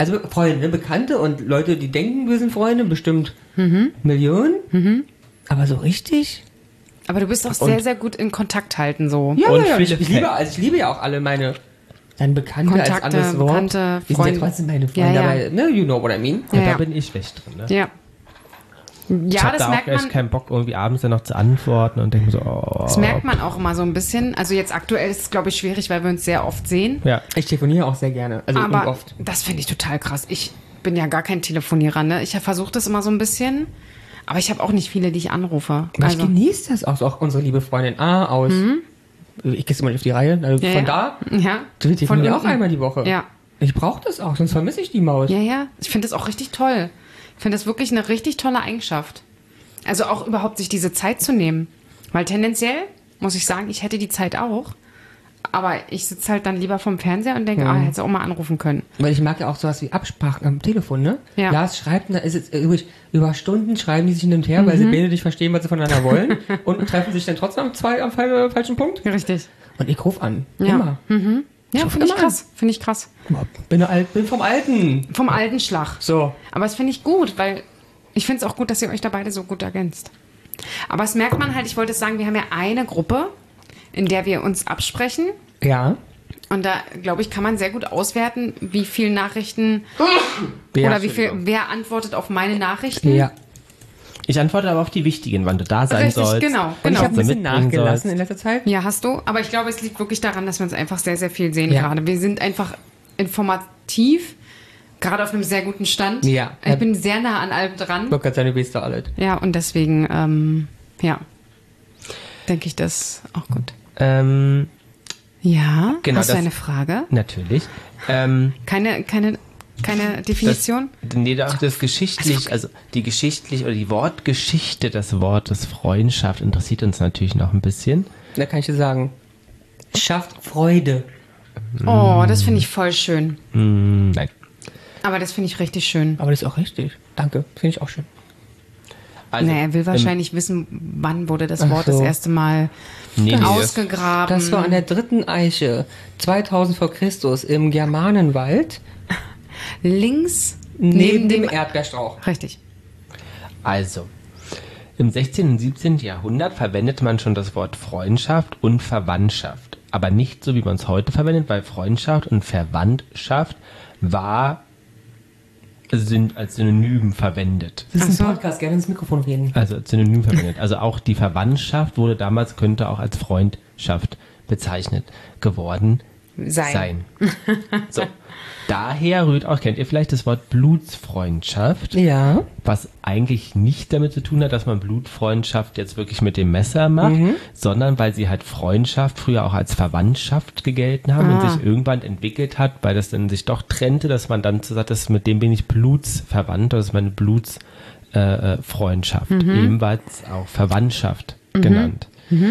Also Freunde, Bekannte und Leute, die denken, wir sind Freunde, bestimmt Millionen. Aber so richtig? Aber du bist auch sehr, sehr gut in Kontakt halten so. Ja, Und ja, viele ich liebe ja auch alle meine dann Bekannte als Kontakte, anderes Wort. Bekannte, Die sind Freunde. ja trotzdem meine Freunde, Ja, ja. aber ne, you know what I mean. Ja, Ja. da bin ich schlecht drin. Ne? Ja. Ich Ja, habe das da auch merkt echt man. keinen Bock, irgendwie abends dann noch zu antworten und denke mir so, oh. Das merkt man auch immer so ein bisschen. Also jetzt aktuell ist es, glaube ich, schwierig, weil wir uns sehr oft sehen. Ja. Ich telefoniere auch sehr gerne, also und Aber oft. das finde ich total krass. Ich bin ja gar kein Telefonierer, ne? Ich versuche das immer so ein bisschen. Aber ich habe auch nicht viele, die ich anrufe. Aber Also, ich genieße das auch unsere liebe Freundin A aus. Ich gehe mal nicht auf die Reihe. Also Ja, von ja. da, ja. wir telefonieren auch unten. einmal die Woche. Ja. Ich brauche das auch, sonst vermisse ich die Maus. Ja, ja. Ich finde das auch richtig toll. Ich finde das wirklich eine richtig tolle Eigenschaft. Also auch überhaupt sich diese Zeit zu nehmen. Weil tendenziell, muss ich sagen, ich hätte die Zeit auch. Aber ich sitze halt dann lieber vorm Fernseher und denke, hätte sie auch mal anrufen können. Weil ich mag ja auch sowas wie Absprachen am Telefon, ne? Ja. Lars schreibt, da ist es über Stunden schreiben die sich hin und her, weil sie beide nicht verstehen, was sie voneinander wollen und treffen sich dann trotzdem am falschen Punkt. Richtig. Und ich rufe an. Ja. Immer. Ja, ruf finde ich immer krass. Finde ich krass. Bin vom Alten. Vom alten Schlag. So. Aber das finde ich gut, weil ich finde es auch gut, dass ihr euch da beide so gut ergänzt. Aber es merkt man halt, ich wollte sagen, wir haben ja eine Gruppe, in der wir uns absprechen. Ja. Und da, glaube ich, kann man sehr gut auswerten, wie viele Nachrichten oder wie viel, wer antwortet auf meine Nachrichten. Ja. Ich antworte aber auf die wichtigen, wann du da sein Richtig, sollst. genau, Und ich genau. habe ein Was du bisschen mitbringen nachgelassen sollst. in letzter Zeit. Ja, hast du. Aber ich glaube, es liegt wirklich daran, dass wir uns einfach sehr, sehr viel sehen Ja. gerade. Wir sind einfach informativ, gerade auf einem sehr guten Stand. Ja. Ich bin sehr nah an allem dran. Look at seine Beste alles. Ja, und deswegen, ja, denke ich das auch gut. Ja, Genau, hast du das- eine Frage? Natürlich. Keine Definition? Das geschichtlich, also die geschichtlich oder die Wortgeschichte des Wortes Freundschaft interessiert uns natürlich noch ein bisschen. Da kann ich dir sagen, schafft Freude. Oh, das finde ich voll schön. Nein. Aber das finde ich richtig schön. Aber das ist auch richtig. Danke, finde ich auch schön. Also, naja, er will wahrscheinlich wissen, wann wurde das Wort so. das erste Mal Nee, ausgegraben. Das war an der dritten Eiche, 2000 vor Christus, im Germanenwald, links neben dem Erdbeerstrauch. Richtig. Also, im 16. und 17. Jahrhundert verwendet man schon das Wort Freundschaft und Verwandtschaft. Aber nicht so, wie man es heute verwendet, weil Freundschaft und Verwandtschaft sind als Synonym verwendet. Das ist ein Podcast, gerne ins Mikrofon reden. Also als Synonym verwendet. Also auch die Verwandtschaft wurde damals, könnte auch als Freundschaft bezeichnet geworden sein. So. Daher rührt auch, kennt ihr vielleicht das Wort Blutsfreundschaft, Ja. was eigentlich nicht damit zu tun hat, dass man Blutfreundschaft jetzt wirklich mit dem Messer macht, sondern weil sie halt Freundschaft früher auch als Verwandtschaft gegelten haben und sich irgendwann entwickelt hat, weil das dann sich doch trennte, dass man dann so sagt, das mit dem bin ich blutsverwandt, das ist meine Blutsfreundschaft, ebenfalls auch Verwandtschaft genannt.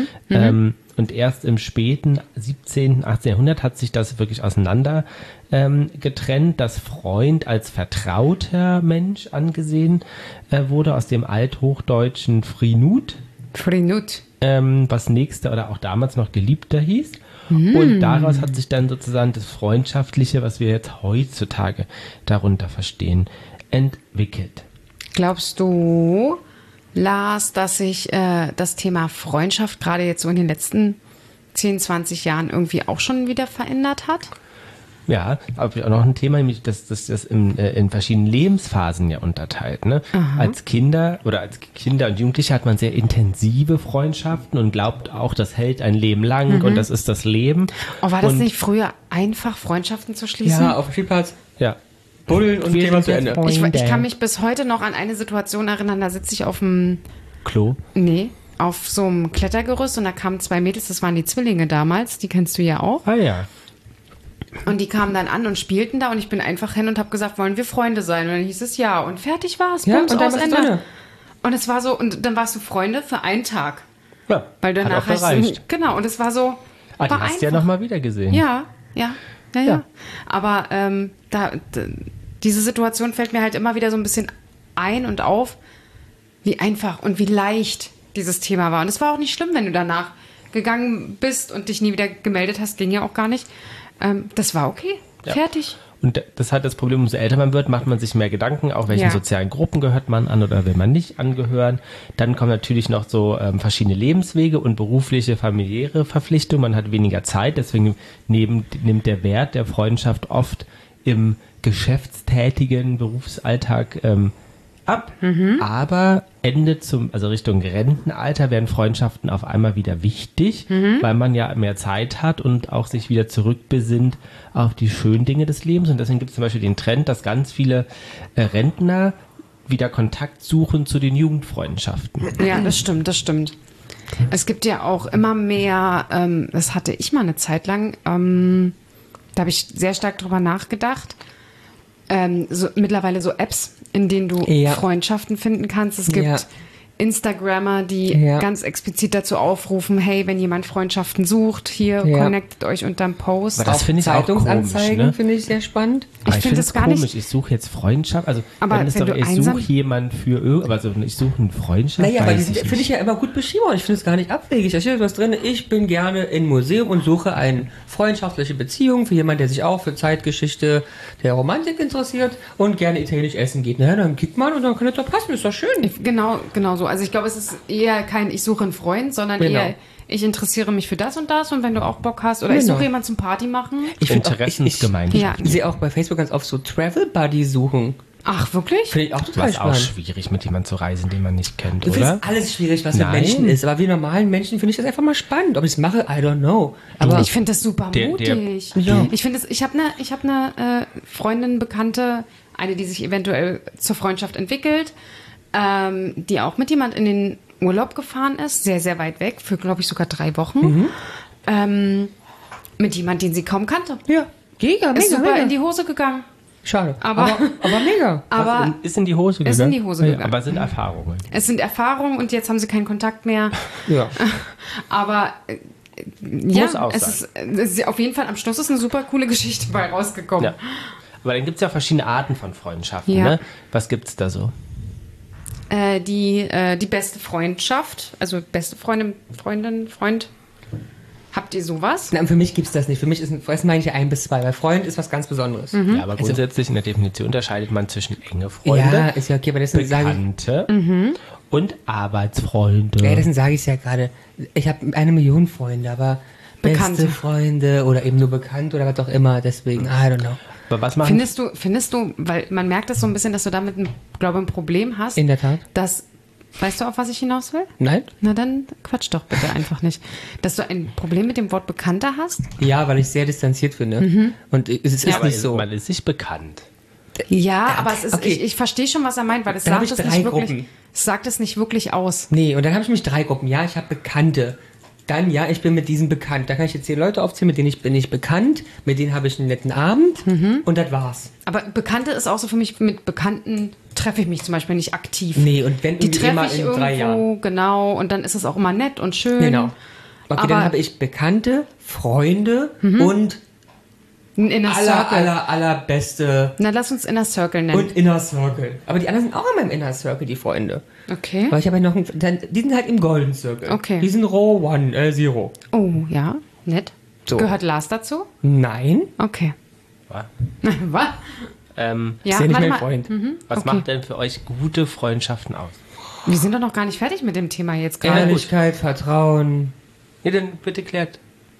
Und erst im späten 17., 18. Jahrhundert hat sich das wirklich auseinander getrennt, dass Freund als vertrauter Mensch angesehen wurde, aus dem althochdeutschen Frinut, Frinut. was Nächster oder auch damals noch Geliebter hieß. Und daraus hat sich dann sozusagen das Freundschaftliche, was wir jetzt heutzutage darunter verstehen, entwickelt. Glaubst du, Lars, dass sich das Thema Freundschaft gerade jetzt so in den letzten 10, 20 Jahren irgendwie auch schon wieder verändert hat? Ja, aber auch noch ein Thema, nämlich dass das in verschiedenen Lebensphasen ja unterteilt. Ne? Als Kinder und Jugendliche hat man sehr intensive Freundschaften und glaubt auch, das hält ein Leben lang und das ist das Leben. Oh, war das und, nicht früher einfach, Freundschaften zu schließen? Ja, auf dem Spielplatz. Ja. Buddeln und Wir Thema sind zu jetzt Ende. Freunde. Ich kann mich bis heute noch an eine Situation erinnern, da sitze ich auf dem, Klo. auf so einem Klettergerüst und da kamen 2 Mädels, das waren die Zwillinge damals, die kennst du ja auch. Ah ja. Und die kamen dann an und spielten da und ich bin einfach hin und habe gesagt, wollen wir Freunde sein? Und dann hieß es ja und fertig war's. Ja, Bums, und dann aus, warst du Ende. drinne. Und es war so, und dann warst du Freunde für einen Tag. Ja, Weil danach hat auch gereicht. genau, und es war so, Ah, die war hast du ja einfach. nochmal wieder gesehen. Ja. Ja. Aber diese Situation fällt mir halt immer wieder so ein bisschen ein und auf, wie einfach und wie leicht dieses Thema war. Und es war auch nicht schlimm, wenn du danach gegangen bist und dich nie wieder gemeldet hast, ging ja auch gar nicht. Das war okay. Ja. Fertig. Und das hat das Problem, umso älter man wird, macht man sich mehr Gedanken, auch welchen sozialen Gruppen gehört man an oder will man nicht angehören. Dann kommen natürlich noch so verschiedene Lebenswege und berufliche, familiäre Verpflichtungen. Man hat weniger Zeit, deswegen nimmt der Wert der Freundschaft oft im geschäftstätigen Berufsalltag ab. Aber also Richtung Rentenalter werden Freundschaften auf einmal wieder wichtig, weil man ja mehr Zeit hat und auch sich wieder zurückbesinnt auf die schönen Dinge des Lebens. Und deswegen gibt es zum Beispiel den Trend, dass ganz viele Rentner wieder Kontakt suchen zu den Jugendfreundschaften. Ja, das stimmt. Es gibt ja auch immer mehr, das hatte ich mal eine Zeit lang, da habe ich sehr stark drüber nachgedacht, mittlerweile so Apps, in denen du Freundschaften finden kannst. Es gibt Instagrammer, die ganz explizit dazu aufrufen, hey, wenn jemand Freundschaften sucht, hier connectet euch unterm Post. Aber das finde ich auch komisch, ne? Finde ich sehr spannend. Ich finde es gar komisch. Ich suche jetzt Freundschaft. Also ich suche jemanden für ich suche eine Freundschaft. Naja, aber die finde ich ja immer gut beschrieben und ich finde es gar nicht abwegig. Da steht was drin, ich bin gerne im Museum und suche eine freundschaftliche Beziehung für jemanden, der sich auch für Zeitgeschichte der Romantik interessiert und gerne italienisch essen geht. Na, dann kickt man und dann kann das doch passen, ist doch schön. Genau so. Also ich glaube, es ist eher kein ich suche einen Freund, sondern eher ich interessiere mich für das und wenn du auch Bock hast oder ich suche jemanden zum Party machen. Interessensgemeinschaft. Ich sehe auch bei Facebook ganz oft so Travel Buddy suchen. Ach, wirklich? Finde ich auch total spannend. Ist auch schwierig, mit jemandem zu reisen, den man nicht kennt, du oder? Du findest alles schwierig, was mit Menschen ist. Aber wie normalen Menschen finde ich das einfach mal spannend. Ob ich es mache, I don't know. Aber ich finde das super mutig. Ich habe eine Freundin, Bekannte, eine, die sich eventuell zur Freundschaft entwickelt, die auch mit jemand in den Urlaub gefahren ist, sehr, sehr weit weg, für, glaube ich, sogar 3 Wochen, mit jemand, den sie kaum kannte. Ja, mega, ist super in die Hose gegangen. Schade, aber mega. Aber ist in die Hose gegangen? Ist in die Hose gegangen. Aber es sind Erfahrungen. Es sind Erfahrungen und jetzt haben sie keinen Kontakt mehr. Ja. Aber es ist auf jeden Fall, am Schluss ist eine super coole Geschichte bei rausgekommen. Ja. Aber dann gibt es ja verschiedene Arten von Freundschaften. Ja. Ne? Was gibt es da so? Die beste Freundschaft, also beste Freundin, Freund. Habt ihr sowas? Na, für mich gibt es das nicht. Für mich ist meine ich 1 bis 2, weil Freund ist was ganz Besonderes. Ja, aber grundsätzlich in der Definition unterscheidet man zwischen enge Freunde, ja, ist ja okay, aber deswegen Bekannte und Arbeitsfreunde. Ja, deswegen sage ich es ja gerade. Ich habe 1 Million Freunde, aber Bekannte. Beste Freunde oder eben nur bekannt oder was auch immer, deswegen, I don't know. Aber was machen Findest du, weil man merkt das so ein bisschen, dass du damit, glaube ich, ein Problem hast. In der Tat. Weißt du, auf was ich hinaus will? Nein. Na dann quatsch doch bitte einfach nicht. Dass du ein Problem mit dem Wort Bekannter hast? Ja, weil ich sehr distanziert finde. Und es ist nicht so. Man ist sich bekannt. Ja, aber es ist, okay. Ich verstehe schon, was er meint, weil es Dann sagt es nicht wirklich aus. Nee, und dann habe ich mich 3 Gruppen. Ja, ich habe Bekannte. Dann, ja, ich bin mit diesen bekannt. Da kann ich jetzt 10 Leute aufzählen, mit denen bin ich bekannt, mit denen habe ich einen netten Abend und das war's. Aber Bekannte ist auch so für mich, mit Bekannten treffe ich mich zum Beispiel nicht aktiv. Nee, und wenn die treffe ich in irgendwo, 3 Jahren. Genau, und dann ist es auch immer nett und schön. Genau. Okay, dann habe ich Bekannte, Freunde und ein Inner Circle. allerbeste. Na, lass uns Inner Circle nennen. Und Inner Circle. Aber die anderen sind auch in meinem Inner Circle, die Freunde. Okay. Weil ich habe ja noch die sind halt im Golden Circle. Okay. Die sind Row 1, 0. Oh, ja, nett. So. Gehört Lars dazu? Nein. Okay. Was? Was? Ja, ist ja nicht mein Freund. Was macht denn für euch gute Freundschaften aus? Wir sind doch noch gar nicht fertig mit dem Thema jetzt gerade. Ehrlichkeit, Vertrauen. Nee, dann bitte klärt.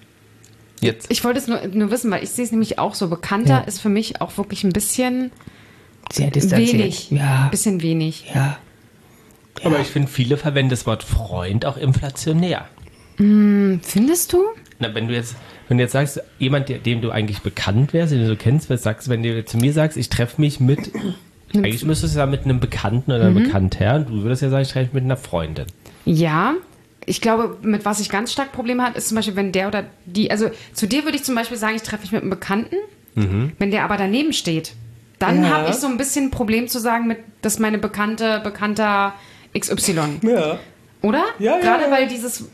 Jetzt. Ich wollte es nur wissen, weil ich sehe es nämlich auch so. Bekannter ist für mich auch wirklich ein bisschen sehr distanziert. Wenig. Ja. Ein bisschen wenig. Ja. Aber ich finde, viele verwenden das Wort Freund auch inflationär. Findest du? Na, wenn du jetzt sagst, jemand, dem du eigentlich bekannt wärst, den du kennst, wenn du zu mir sagst, ich treffe mich mit, eigentlich müsstest du ja mit einem Bekannten oder einem Bekannter, und du würdest ja sagen, ich treffe mich mit einer Freundin. Ja, ich glaube, mit was ich ganz stark Probleme habe, ist zum Beispiel, wenn der oder die, also zu dir würde ich zum Beispiel sagen, ich treffe mich mit einem Bekannten, wenn der aber daneben steht, dann habe ich so ein bisschen ein Problem zu sagen, dass meine Bekannter XY. Ja. Oder? Ja, Gerade ja. weil dieses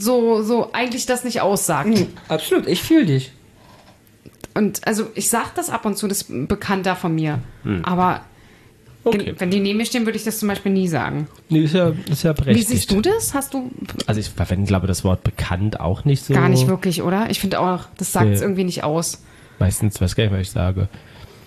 so eigentlich das nicht aussagt. Absolut, ich fühle dich. Und also ich sage das ab und zu, das ist ein Bekannter von mir. Aber Okay. wenn die neben mir stehen, würde ich das zum Beispiel nie sagen. Nee, ist ja berechtigt. Wie siehst du das? Hast du... Also ich verwende, glaube ich, das Wort bekannt auch nicht so. Gar nicht wirklich, oder? Ich finde auch, das sagt es Nee. irgendwie nicht aus. Meistens weiß gar nicht, was ich sage.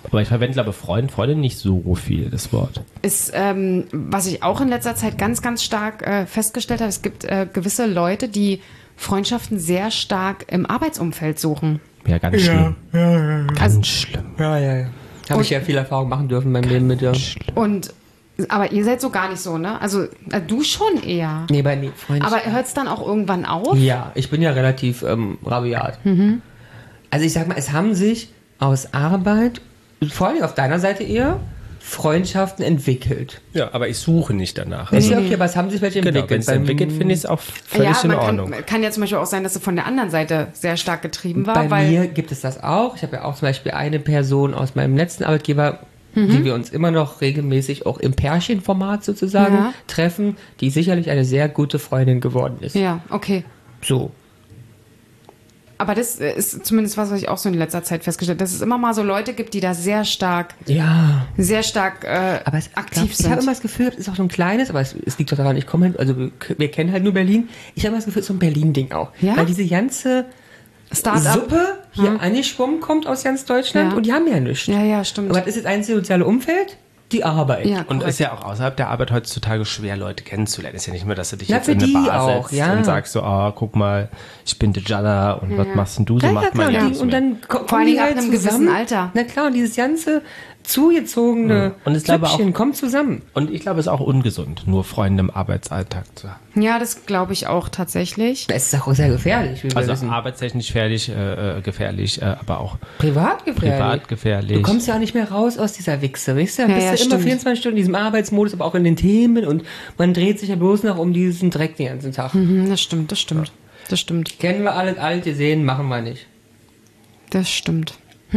Aber ich verwende, glaube ich, Freundin nicht so viel, das Wort. Ist, was ich auch in letzter Zeit ganz, ganz stark festgestellt habe, es gibt gewisse Leute, die Freundschaften sehr stark im Arbeitsumfeld suchen. Ja, ganz schlimm. Ganz schlimm. Ja. Habe ich ja viel Erfahrung machen dürfen in meinem Leben mit dir. Aber ihr seid so gar nicht so, ne? Also du schon eher. Nee, Freunde. Aber hört es dann auch irgendwann auf? Ja, ich bin ja relativ rabiat. Also ich sag mal, es haben sich aus Arbeit, vor allem auf deiner Seite eher, Freundschaften entwickelt. Ja, aber ich suche nicht danach. Ist ja okay, aber es haben sich welche entwickelt. Wenn es entwickelt, finde ich es auch völlig in Ordnung. Kann ja zum Beispiel auch sein, dass sie von der anderen Seite sehr stark getrieben war. Bei mir gibt es das auch. Ich habe ja auch zum Beispiel eine Person aus meinem letzten Arbeitgeber, die wir uns immer noch regelmäßig auch im Pärchenformat sozusagen treffen, die sicherlich eine sehr gute Freundin geworden ist. Ja, okay. So. Aber das ist zumindest was ich auch so in letzter Zeit festgestellt habe, dass es immer mal so Leute gibt, die da sehr stark aber aktiv sind. Ich habe immer das Gefühl, es ist auch so ein kleines, aber es liegt doch daran, ich komme halt, also wir kennen halt nur Berlin. Ich habe immer das Gefühl, es ist so ein Berlin-Ding auch. Ja? Weil diese ganze Suppe hier angeschwommen kommt aus ganz Deutschland und die haben ja nichts. Ja, stimmt. Aber das ist das einzige soziale Umfeld? Die Arbeit. Ja, und es ist ja auch außerhalb der Arbeit heutzutage schwer, Leute kennenzulernen. Es ist ja nicht mehr, dass du dich jetzt für in eine die Bar auch, setzt und sagst so, guck mal, ich bin Dejana und was machst denn du? So macht man ja nicht und mehr. dann vor allem ab einem gewissen Alter. Na klar, und dieses ganze zugezogene Und ich glaube auch, kommt zusammen. Und ich glaube, es ist auch ungesund, nur Freunde im Arbeitsalltag zu haben. Ja, das glaube ich auch tatsächlich. Es ist auch sehr gefährlich. Wie wir Also wissen. arbeitstechnisch gefährlich, aber auch privat gefährlich. Du kommst ja auch nicht mehr raus aus dieser Wichse, weißt du? Dann bist du immer stimmt. 24 Stunden in diesem Arbeitsmodus, aber auch in den Themen und man dreht sich ja bloß noch um diesen Dreck den ganzen Tag. Das stimmt. Kennen wir alles alt gesehen, machen wir nicht. Das stimmt.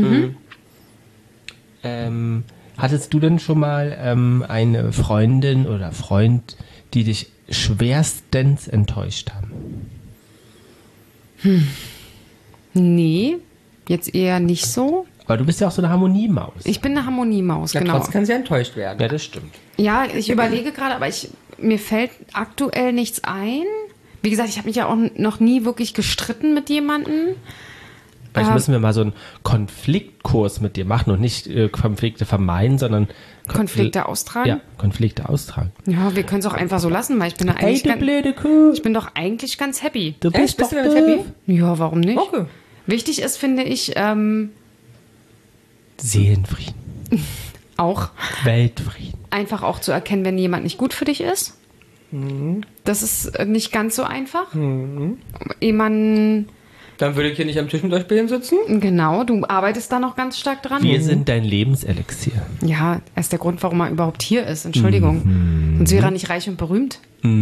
Hattest du denn schon mal eine Freundin oder Freund, die dich schwerstens enttäuscht haben? Nee, jetzt eher nicht so. Aber du bist ja auch so eine Harmoniemaus. Ich bin eine Harmoniemaus, Ja, genau. trotzdem kann sie enttäuscht werden. Ja, das stimmt. Ja, ich überlege gerade, aber mir fällt aktuell nichts ein. Wie gesagt, ich habe mich ja auch noch nie wirklich gestritten mit jemandem. Vielleicht müssen wir mal so einen Konfliktkurs mit dir machen und nicht Konflikte vermeiden, sondern Konflikte austragen? Ja, Konflikte austragen. Ja, wir können es auch einfach so lassen, weil ich bin da Hey, eigentlich du blöde Kuh. ich bin doch eigentlich ganz happy. Du bist Bist doch du damit happy? Ja, warum nicht? Okay. Wichtig ist, finde ich, Seelenfrieden, auch Weltfrieden. einfach auch zu erkennen, wenn jemand nicht gut für dich ist. Das ist nicht ganz so einfach. Ehe man, Dann würde ich hier nicht am Tisch mit euch beiden sitzen. genau, du arbeitest da noch ganz stark dran. Wir sind dein Lebenselixier. Ja, er ist der Grund, warum er überhaupt hier ist. Entschuldigung. Sonst wäre er nicht reich und berühmt.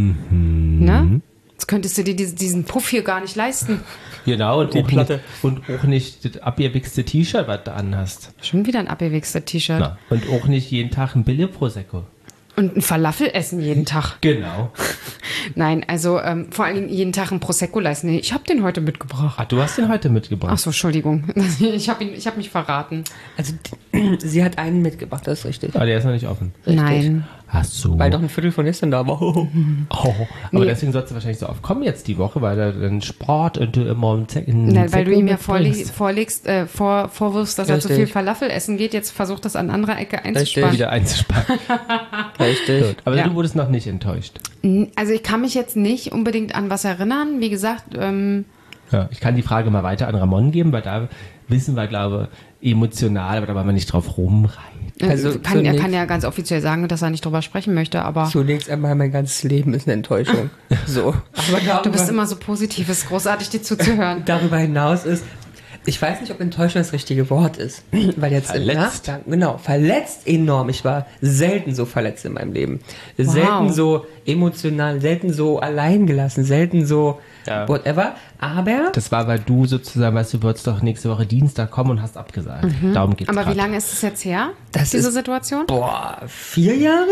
Ne? Jetzt könntest du dir diesen Puff hier gar nicht leisten. Genau, und Die auch, Platte. auch nicht das abgewichste T-Shirt, was du anhast. Schon wieder ein abgewichster T-Shirt. Na, und auch nicht jeden Tag ein Billig Prosecco. Und ein Falafel essen jeden Tag. Genau. Nein, also vor allen Dingen jeden Tag ein Prosecco leisten. Nee, ich habe den heute mitgebracht. Ach, du hast den heute mitgebracht. Ach so, Entschuldigung. Ich hab mich verraten. Also, sie hat einen mitgebracht, das ist richtig. Ah, der ist noch nicht offen. Nein. Ach so. Weil noch ein Viertel von gestern da war. Aber Nee. deswegen sollst du wahrscheinlich so oft kommen jetzt die Woche, weil er den Sport und du immer Nein, weil du ihm ja mitbringst. vorwirfst, dass er zu Richtig. viel Falafel essen geht. Jetzt versucht das an anderer Ecke einzusparen. wieder einzusparen. Richtig. Gut. Aber Ja. du wurdest noch nicht enttäuscht. Also ich kann mich jetzt nicht unbedingt an was erinnern. Wie gesagt, Ja, ich kann die Frage mal weiter an Ramon geben, weil da wissen wir, glaube ich, emotional, aber da wollen wir nicht drauf rumreiten. Also er zunächst- kann ja ganz offiziell sagen, dass er nicht drüber sprechen möchte, aber Zunächst einmal, mein ganzes Leben ist eine Enttäuschung. So. Aber du bist immer so positiv. Es ist großartig, dir zuzuhören. darüber hinaus ist, ich weiß nicht, ob Enttäuschung das richtige Wort ist. Weil jetzt im Verletzt. Nachgang, genau, verletzt enorm. Ich war selten so verletzt in meinem Leben. Selten so emotional, selten so alleingelassen, selten so whatever. Aber Das war, weil du sozusagen, weißt du, wolltest doch nächste Woche Dienstag kommen und hast abgesagt. Darum geht's Aber wie grad. lange ist es jetzt her, Das diese ist- Situation? 4 Jahre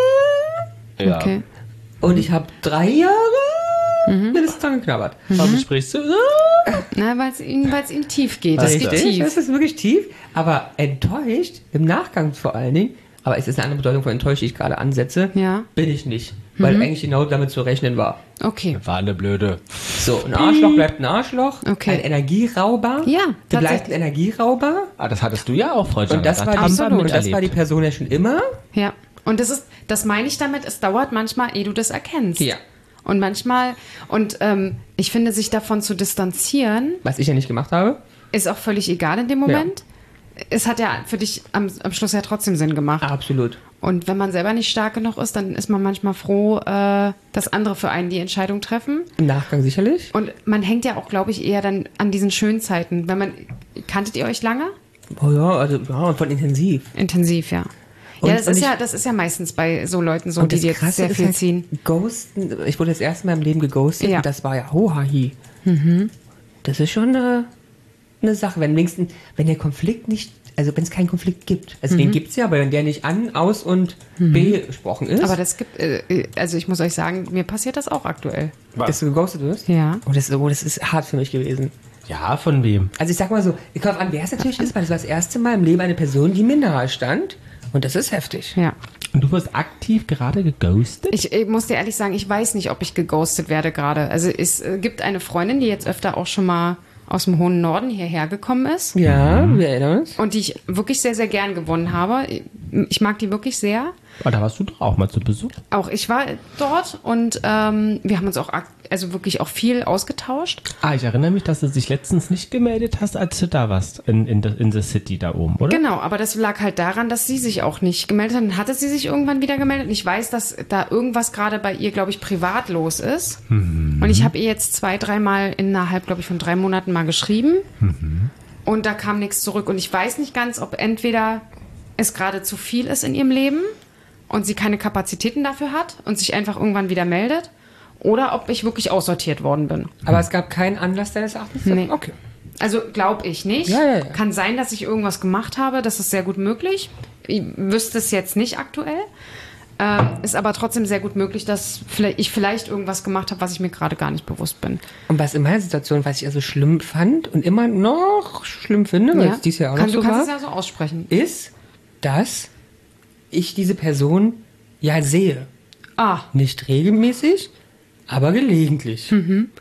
Ja. Okay. und ich habe 3 Jahre mindestens dran geknabbert. Warum sprichst du? Na, weil es ihm tief geht. Es geht Richtig, tief. das ist wirklich tief, aber enttäuscht, im Nachgang vor allen Dingen, aber es ist eine andere Bedeutung von enttäuscht, die ich gerade ansetze, Ja. bin ich nicht. weil eigentlich genau damit zu rechnen war. Okay. War eine blöde. So, ein Arschloch bleibt ein Arschloch, Okay. ein Energierauber Ja, der bleibt tatsächlich. ein Energierauber. Ah, das hattest du ja auch, Freundschaft. Und das war die Person ja schon immer. Ja. Und das meine ich damit, es dauert manchmal, ehe du das erkennst. Ja. Und manchmal, ich finde, sich davon zu distanzieren, Was ich ja nicht gemacht habe. ist auch völlig egal in dem Moment. Es hat ja für dich am Schluss ja trotzdem Sinn gemacht. Absolut. Und wenn man selber nicht stark genug ist, dann ist man manchmal froh, dass andere für einen die Entscheidung treffen. Im Nachgang sicherlich. Und man hängt ja auch, glaube ich, eher dann an diesen schönen Zeiten. Kanntet ihr euch lange? Oh ja, also ja, von intensiv. Intensiv, ja. Und- Ja, das und ist ja meistens bei so Leuten so, Und die das jetzt Krasse sehr ist viel halt, ziehen. Ghosten, ich wurde das erste Mal im Leben geghostet Ja. und das war ja Hohahi. Das ist schon eine Sache, wenn der Konflikt nicht, also wenn es keinen Konflikt gibt. Also den gibt es ja, aber wenn der nicht an, aus und besprochen ist. Aber das gibt, also ich muss euch sagen, mir passiert das auch aktuell. dass du geghostet wirst? Ja. Oh, das ist hart für mich gewesen. Ja, von wem? Also ich sag mal so, ich komme an, wer es natürlich ist, weil das war das erste Mal im Leben eine Person, die mir nahe stand. Und das ist heftig. Ja. Und du wirst aktiv gerade geghostet? Ich muss dir ehrlich sagen, ich weiß nicht, ob ich geghostet werde gerade. Also es gibt eine Freundin, die jetzt öfter auch schon mal aus dem hohen Norden hierher gekommen ist Ja, wir erinnern uns. und die ich wirklich sehr, sehr gern gewonnen habe. Ich mag die wirklich sehr. Ah, da warst du doch auch mal zu Besuch. Auch ich war dort und wir haben uns auch also wirklich auch viel ausgetauscht. Ah, ich erinnere mich, dass du dich letztens nicht gemeldet hast, als du da warst, in the City da oben, oder? Genau, aber das lag halt daran, dass sie sich auch nicht gemeldet hat. Dann hatte sie sich irgendwann wieder gemeldet. Und ich weiß, dass da irgendwas gerade bei ihr, glaube ich, privat los ist. Und ich habe ihr jetzt 2-3 Mal innerhalb, glaube ich, von 3 Monaten mal geschrieben. Und da kam nichts zurück. Und ich weiß nicht ganz, ob entweder es gerade zu viel ist in ihrem Leben und sie keine Kapazitäten dafür hat und sich einfach irgendwann wieder meldet. Oder ob ich wirklich aussortiert worden bin. Aber es gab keinen Anlass deines Erachtens? Nee. Okay. Also glaube ich nicht. Ja. Kann sein, dass ich irgendwas gemacht habe. Das ist sehr gut möglich. Ich wüsste es jetzt nicht aktuell. Ist aber trotzdem sehr gut möglich, dass ich vielleicht irgendwas gemacht habe, was ich mir gerade gar nicht bewusst bin. Und was in meiner Situation, was ich also schlimm fand und immer noch schlimm finde, weil es dieses Jahr auch noch Du so kannst war, es ja so aussprechen. ist, dass ich diese Person ja sehe. Nicht regelmäßig, aber gelegentlich.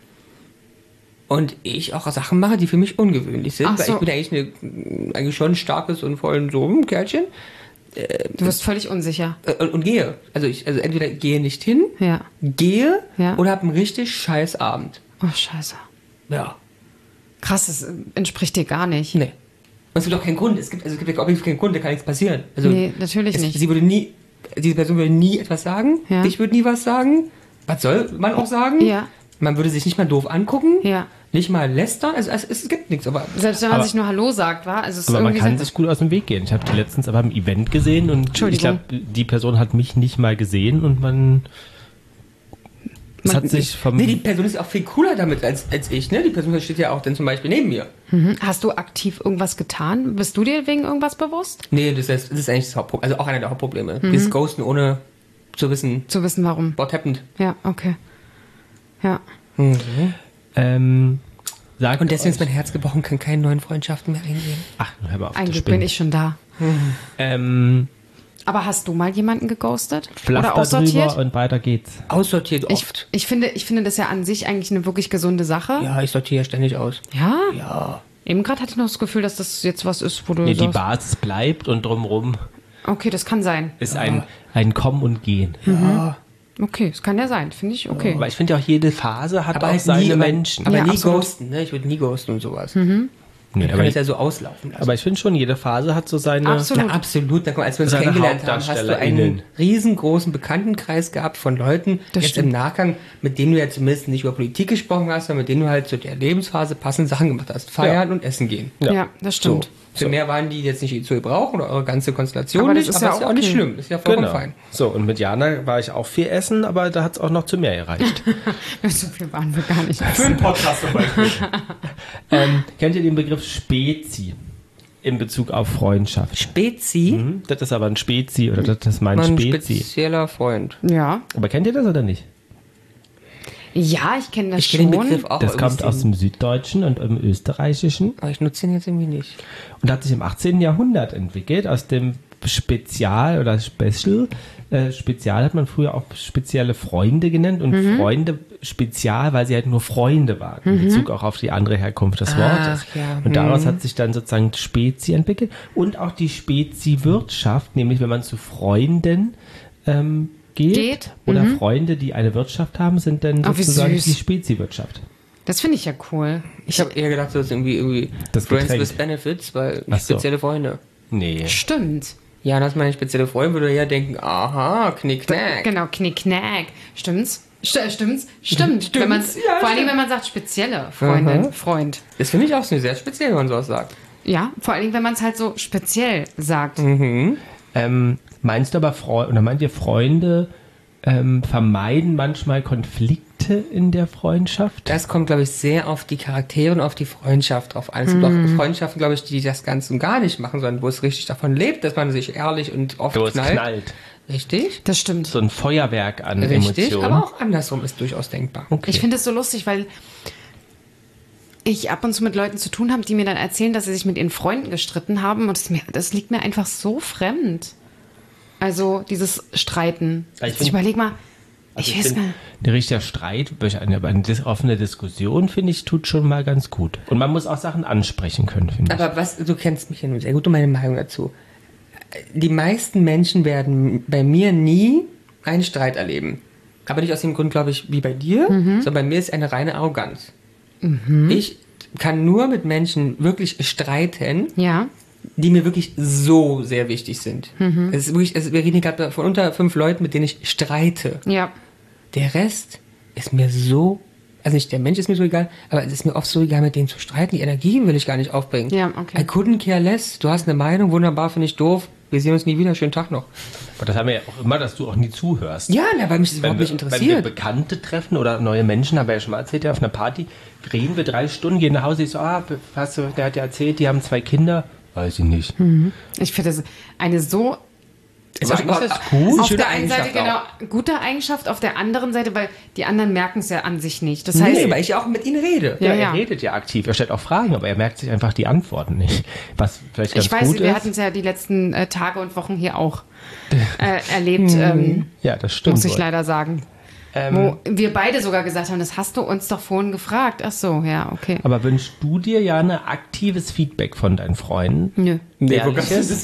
Und ich auch Sachen mache, die für mich ungewöhnlich sind, Ach weil so. ich bin eigentlich schon ein starkes und vollen so ein Kerlchen Du wirst völlig unsicher. und gehe. Also entweder gehe nicht hin, Ja. gehe Ja. oder habe einen richtig scheiß Abend. Oh, scheiße. Ja. Krass, das entspricht dir gar nicht. Nee. Und es gibt auch keinen Grund. Es gibt ja objektiv keinen Grund, da kann nichts passieren. Also Nee, natürlich nicht. Diese Person würde nie etwas sagen. Ja. Ich würde nie was sagen. Was soll man auch sagen? Ja. Man würde sich nicht mal doof angucken. Ja. Nicht mal lästern. Also es gibt nichts. Aber Selbst wenn man Aber- sich nur Hallo sagt, war. Also es ist Aber man irgendwie kann sich gut aus dem Weg gehen. Ich habe die letztens aber im Event gesehen und ich Entschuldigung. glaube, die Person hat mich nicht mal gesehen und es hat sich vom... Nee, die Person ist auch viel cooler damit als ich. Ne? Die Person steht ja auch dann zum Beispiel neben mir. Hast du aktiv irgendwas getan? Bist du dir wegen irgendwas bewusst? Nee, das ist eigentlich das Hauptproblem. Also auch einer der Hauptprobleme. Mhm. Dieses Ghosten ohne zu wissen, Zu wissen, warum. what happened. Ja, okay. Ja. Und sagt deswegen ist euch- mein Herz gebrochen, kann keine neuen Freundschaften mehr eingehen. Ach, hör mal auf, Eigentlich das bin spinnt. ich schon da. Aber hast du mal jemanden geghostet? Oder Pflaster aussortiert? drüber und weiter geht's. Aussortiert oft. Ich finde das ja an sich eigentlich eine wirklich gesunde Sache. Ja, ich sortiere ständig aus. Ja? Ja. Eben gerade hatte ich noch das Gefühl, dass das jetzt was ist, wo du Nee, die sagst, Basis bleibt und drumrum okay, das kann sein. ist ein Kommen und Gehen. Okay, das kann ja sein, finde ich okay. Aber ich finde auch, jede Phase hat Aber auch halt seine nie, Menschen. Aber Ja, nie absolut. ghosten, ne? Ich würde nie ghosten und sowas. Nee, Ich kann das ja so auslaufen lassen. aber ich finde schon, jede Phase hat so seine... Absolut. Na, absolut. Na, guck mal, als wir uns Seine kennengelernt haben, hast du einen HauptdarstellerInnen. riesengroßen Bekanntenkreis gehabt von Leuten, Das jetzt stimmt. im Nachgang, mit denen du ja zumindest nicht über Politik gesprochen hast, sondern mit denen du halt zu der Lebensphase passende Sachen gemacht hast. Feiern und essen gehen. Ja, das So. stimmt. Für mehr waren die jetzt nicht zu gebrauchen oder eure ganze Konstellation Aber das nicht, ist aber ja ist ja auch auch nicht okay. schlimm. Das ist ja vollkommen Genau. fein. So, und mit Jana war ich auch viel essen, aber da hat es auch noch zu mehr gereicht. So viel waren wir gar nicht. Für einen Podcast zum Beispiel. Kennt ihr den Begriff Spezi in Bezug auf Freundschaft? Spezi, Das ist aber ein Spezi oder das ist mein ein Spezi. spezieller Freund. Ja. Aber kennt ihr das oder nicht? Ja, ich kenne das Ich kenne den schon. Begriff auch. Das aber kommt aus dem Süddeutschen und im Österreichischen aber ich nutze den jetzt irgendwie nicht. und hat sich im 18. Jahrhundert entwickelt aus dem Spezial oder Special. Spezial hat man früher auch spezielle Freunde genannt und Freunde Spezial, weil sie halt nur Freunde waren, in Bezug auch auf die andere Herkunft des Wortes. Ja. Und daraus hat sich dann sozusagen Spezi entwickelt und auch die Spezi-Wirtschaft, nämlich wenn man zu Freunden geht. Oder Freunde, die eine Wirtschaft haben, sind dann Ach, wie sozusagen süß. die Spezi-Wirtschaft. Das finde ich ja cool. Ich habe eher gedacht, das ist irgendwie Das Friends Getränk. with Benefits, weil Ach so. spezielle Freunde. Nee. Stimmt. Ja, das meine spezielle Freunde, würde ja denken, aha, knick-knack. Genau, Knick-Knack. Stimmt's? Stimmt's? Stimmt. Wenn man, Ja, vor allem, wenn man sagt spezielle Freundin, Aha. Freund. Das finde ich auch so sehr speziell, wenn man sowas sagt. Ja, vor allem, wenn man es halt so speziell sagt. Meinst du aber oder meint ihr Freunde vermeiden manchmal Konflikte in der Freundschaft? Das kommt, glaube ich, sehr auf die Charaktere und auf die Freundschaft drauf an. Es gibt auch Freundschaften, glaube ich, die das Ganze und gar nicht machen, sondern wo es richtig davon lebt, dass man sich ehrlich und oft Wo es knallt. knallt. Richtig? Das stimmt. So ein Feuerwerk an Richtig, Emotionen. aber auch andersrum ist durchaus denkbar. Okay. Ich finde es so lustig, weil ich ab und zu mit Leuten zu tun habe, die mir dann erzählen, dass sie sich mit ihren Freunden gestritten haben und das liegt mir einfach so fremd. Also dieses Streiten. Ja, ich Ich find- überlege mal, Also ich weiß find, gar nicht. ein richtiger Streit, eine offene Diskussion, finde ich, tut schon mal ganz gut. Und man muss auch Sachen ansprechen können, finde ich. Aber du kennst mich ja nun sehr gut und meine Meinung dazu. Die meisten Menschen werden bei mir nie einen Streit erleben. Aber nicht aus dem Grund, glaube ich, wie bei dir, sondern bei mir ist eine reine Arroganz. Ich kann nur mit Menschen wirklich streiten, Ja, die mir wirklich so sehr wichtig sind. Es ist wirklich, wir reden hier gerade von unter 5 Leuten, mit denen ich streite. ja. Der Rest ist mir so, also nicht der Mensch ist mir so egal, aber es ist mir oft so egal, mit denen zu streiten. Die Energie will ich gar nicht aufbringen. Ja, okay. I couldn't care less. Du hast eine Meinung, wunderbar, finde ich doof. Wir sehen uns nie wieder. Schönen Tag noch. Aber das haben wir ja auch immer, dass du auch nie zuhörst. Ja, na, weil mich das überhaupt nicht Wenn wir interessiert. Bekannte treffen oder neue Menschen, haben wir ja schon mal erzählt, ja, auf einer Party, reden wir 3 Stunden, gehen nach Hause, ich so, der hat ja erzählt, die haben 2 Kinder. Weiß ich nicht. Ich finde das eine so Ist Aber auch- ist das cool? eine auf schöne der einen Seite Eigenschaft genau gute Eigenschaft, auf der anderen Seite, weil die anderen merken es ja an sich nicht. Das auch. heißt, Nee, weil ich ja auch mit ihnen rede. Ja, Er redet ja aktiv, er stellt auch Fragen, aber er merkt sich einfach die Antworten nicht. Was vielleicht ganz ich weiß, gut wir ist. hatten es ja die letzten Tage und Wochen hier auch erlebt, Ja, das stimmt. muss ich wohl. leider sagen. Wo wir beide sogar gesagt haben, das hast du uns doch vorhin gefragt. Ach so, ja, okay. Aber wünschst du dir ja ein aktives Feedback von deinen Freunden? Nö. Nee, Ehrliches?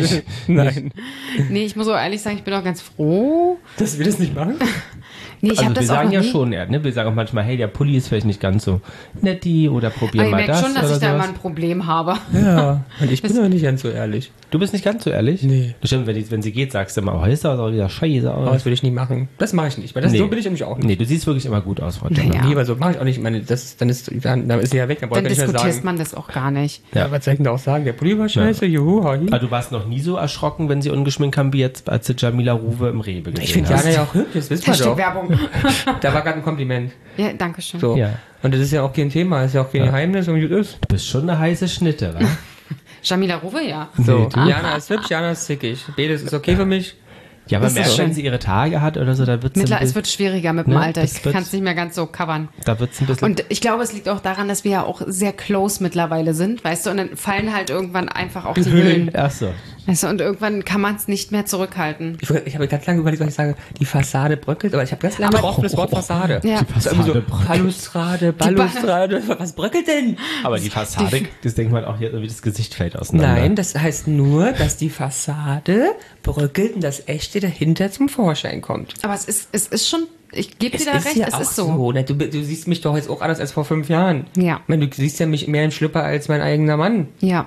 Nein. Nee, ich muss so ehrlich sagen, ich bin auch ganz froh. Dass wir das nicht machen? Nee, ich Also habe wir das auch sagen noch ja nie. schon, ne? Wir sagen auch manchmal, hey, der Pulli ist vielleicht nicht ganz so netti oder probier Aber ich mal merke das schon, dass oder ich da immer sowas. ein Problem habe. Ja. Und ich bin doch nicht ganz so ehrlich. Du bist nicht ganz so ehrlich? Nee. Bestimmt, wenn sie geht, sagst du immer, oh, ist das auch wieder scheiße Aber aus. das würde ich nie machen. Das mache ich nicht. Weil das, so bin ich nämlich auch nicht. Nee, du siehst wirklich immer gut aus, Frau Jenner. Ja. Nee, aber so mache ich auch nicht. Ich meine, dann ist sie ja weg. Dann brauche Dann ich nicht mehr diskutierst sagen. man das auch gar nicht. Ja, was soll ich denn da auch sagen? Der Pulli war scheiße, juhu, hi. Aber du warst noch nie so erschrocken, wenn sie ungeschminkt haben, wie jetzt, als du Jamila Ruwe im Rewe gesehen Ich finde hast. Jana ja auch hübsch, das wissen wir Hashtag doch. Werbung. Da war gerade ein Kompliment. Ja, danke schön. So. Ja. Und das ist ja auch kein Thema, das ist ja auch kein Geheimnis und gut ist. Du bist schon eine heiße Schnitte, wa? Jamila Ruwe, ja. So, du- Jana ist hübsch, Jana ist zickig. Beides ist okay für mich. Ja, aber Das ist merkt, schön. wenn sie ihre Tage hat oder so, da wird Es wird schwieriger mit dem Ne, Alter. das Ich wird- kann es nicht mehr ganz so covern. da wird's ein bisschen... Und ich glaube, es liegt auch daran, dass wir ja auch sehr close mittlerweile sind, weißt du, und dann fallen halt irgendwann einfach auch die Hüllen. Ach so. Weißt du, und irgendwann kann man es nicht mehr zurückhalten. Ich habe ganz lange überlegt, was ich sage. Die Fassade bröckelt, aber ich habe ganz lange gebraucht für das Wort Fassade. Ja. Die Das ist irgendwie Fassade bröckelt. Balustrade, Balustrade. Was bröckelt denn? Aber die Fassade, das denkt man auch hier, irgendwie das Gesicht fällt auseinander. Nein, das heißt nur, dass die Fassade bröckelt und das Echte dahinter zum Vorschein kommt. Aber es ist schon, ich gebe dir Es da ist recht, ja es auch ist so. Ne? Du siehst mich doch jetzt auch anders als vor 5 Jahren. Ja. Ich meine, du siehst ja mich mehr im Schlüpper als mein eigener Mann. Ja.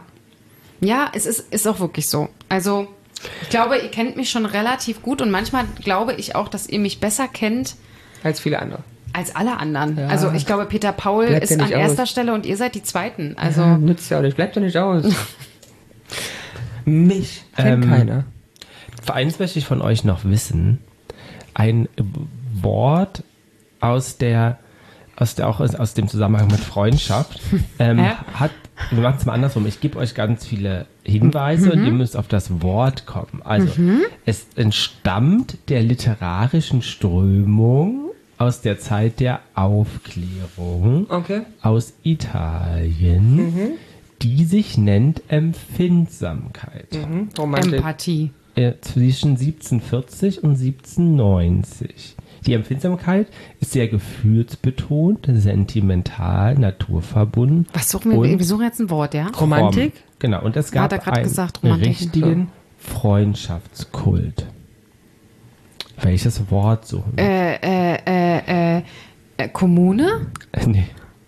Ja, es ist auch wirklich so. Also, ich glaube, ihr kennt mich schon relativ gut und manchmal glaube ich auch, dass ihr mich besser kennt Als viele andere. als alle anderen. Ja. Also, ich glaube, Peter Paul Bleibt ja ist an nicht aus. erster Stelle und ihr seid die Zweiten. Also, Ja, nützt ja auch nicht. Bleibt doch nicht aus. Mich kennt keiner. Eins möchte ich von euch noch wissen. Ein Wort aus dem Zusammenhang mit Freundschaft hat, wir machen es mal andersrum, ich gebe euch ganz viele Hinweise und ihr müsst auf das Wort kommen. Also, es entstammt der literarischen Strömung aus der Zeit der Aufklärung Okay. aus Italien, die die sich nennt Empfindsamkeit. Romantik. Empathie. Zwischen 1740 und 1790. Die Empfindsamkeit ist sehr gefühlsbetont, sentimental, naturverbunden. Was suchen wir? Wir suchen jetzt ein Wort, ja? Romantik? fromm. Genau, und es gab Hat er grad einen gesagt, Romantik. richtigen Freundschaftskult. Welches Wort suchen wir? Kommune? Nee.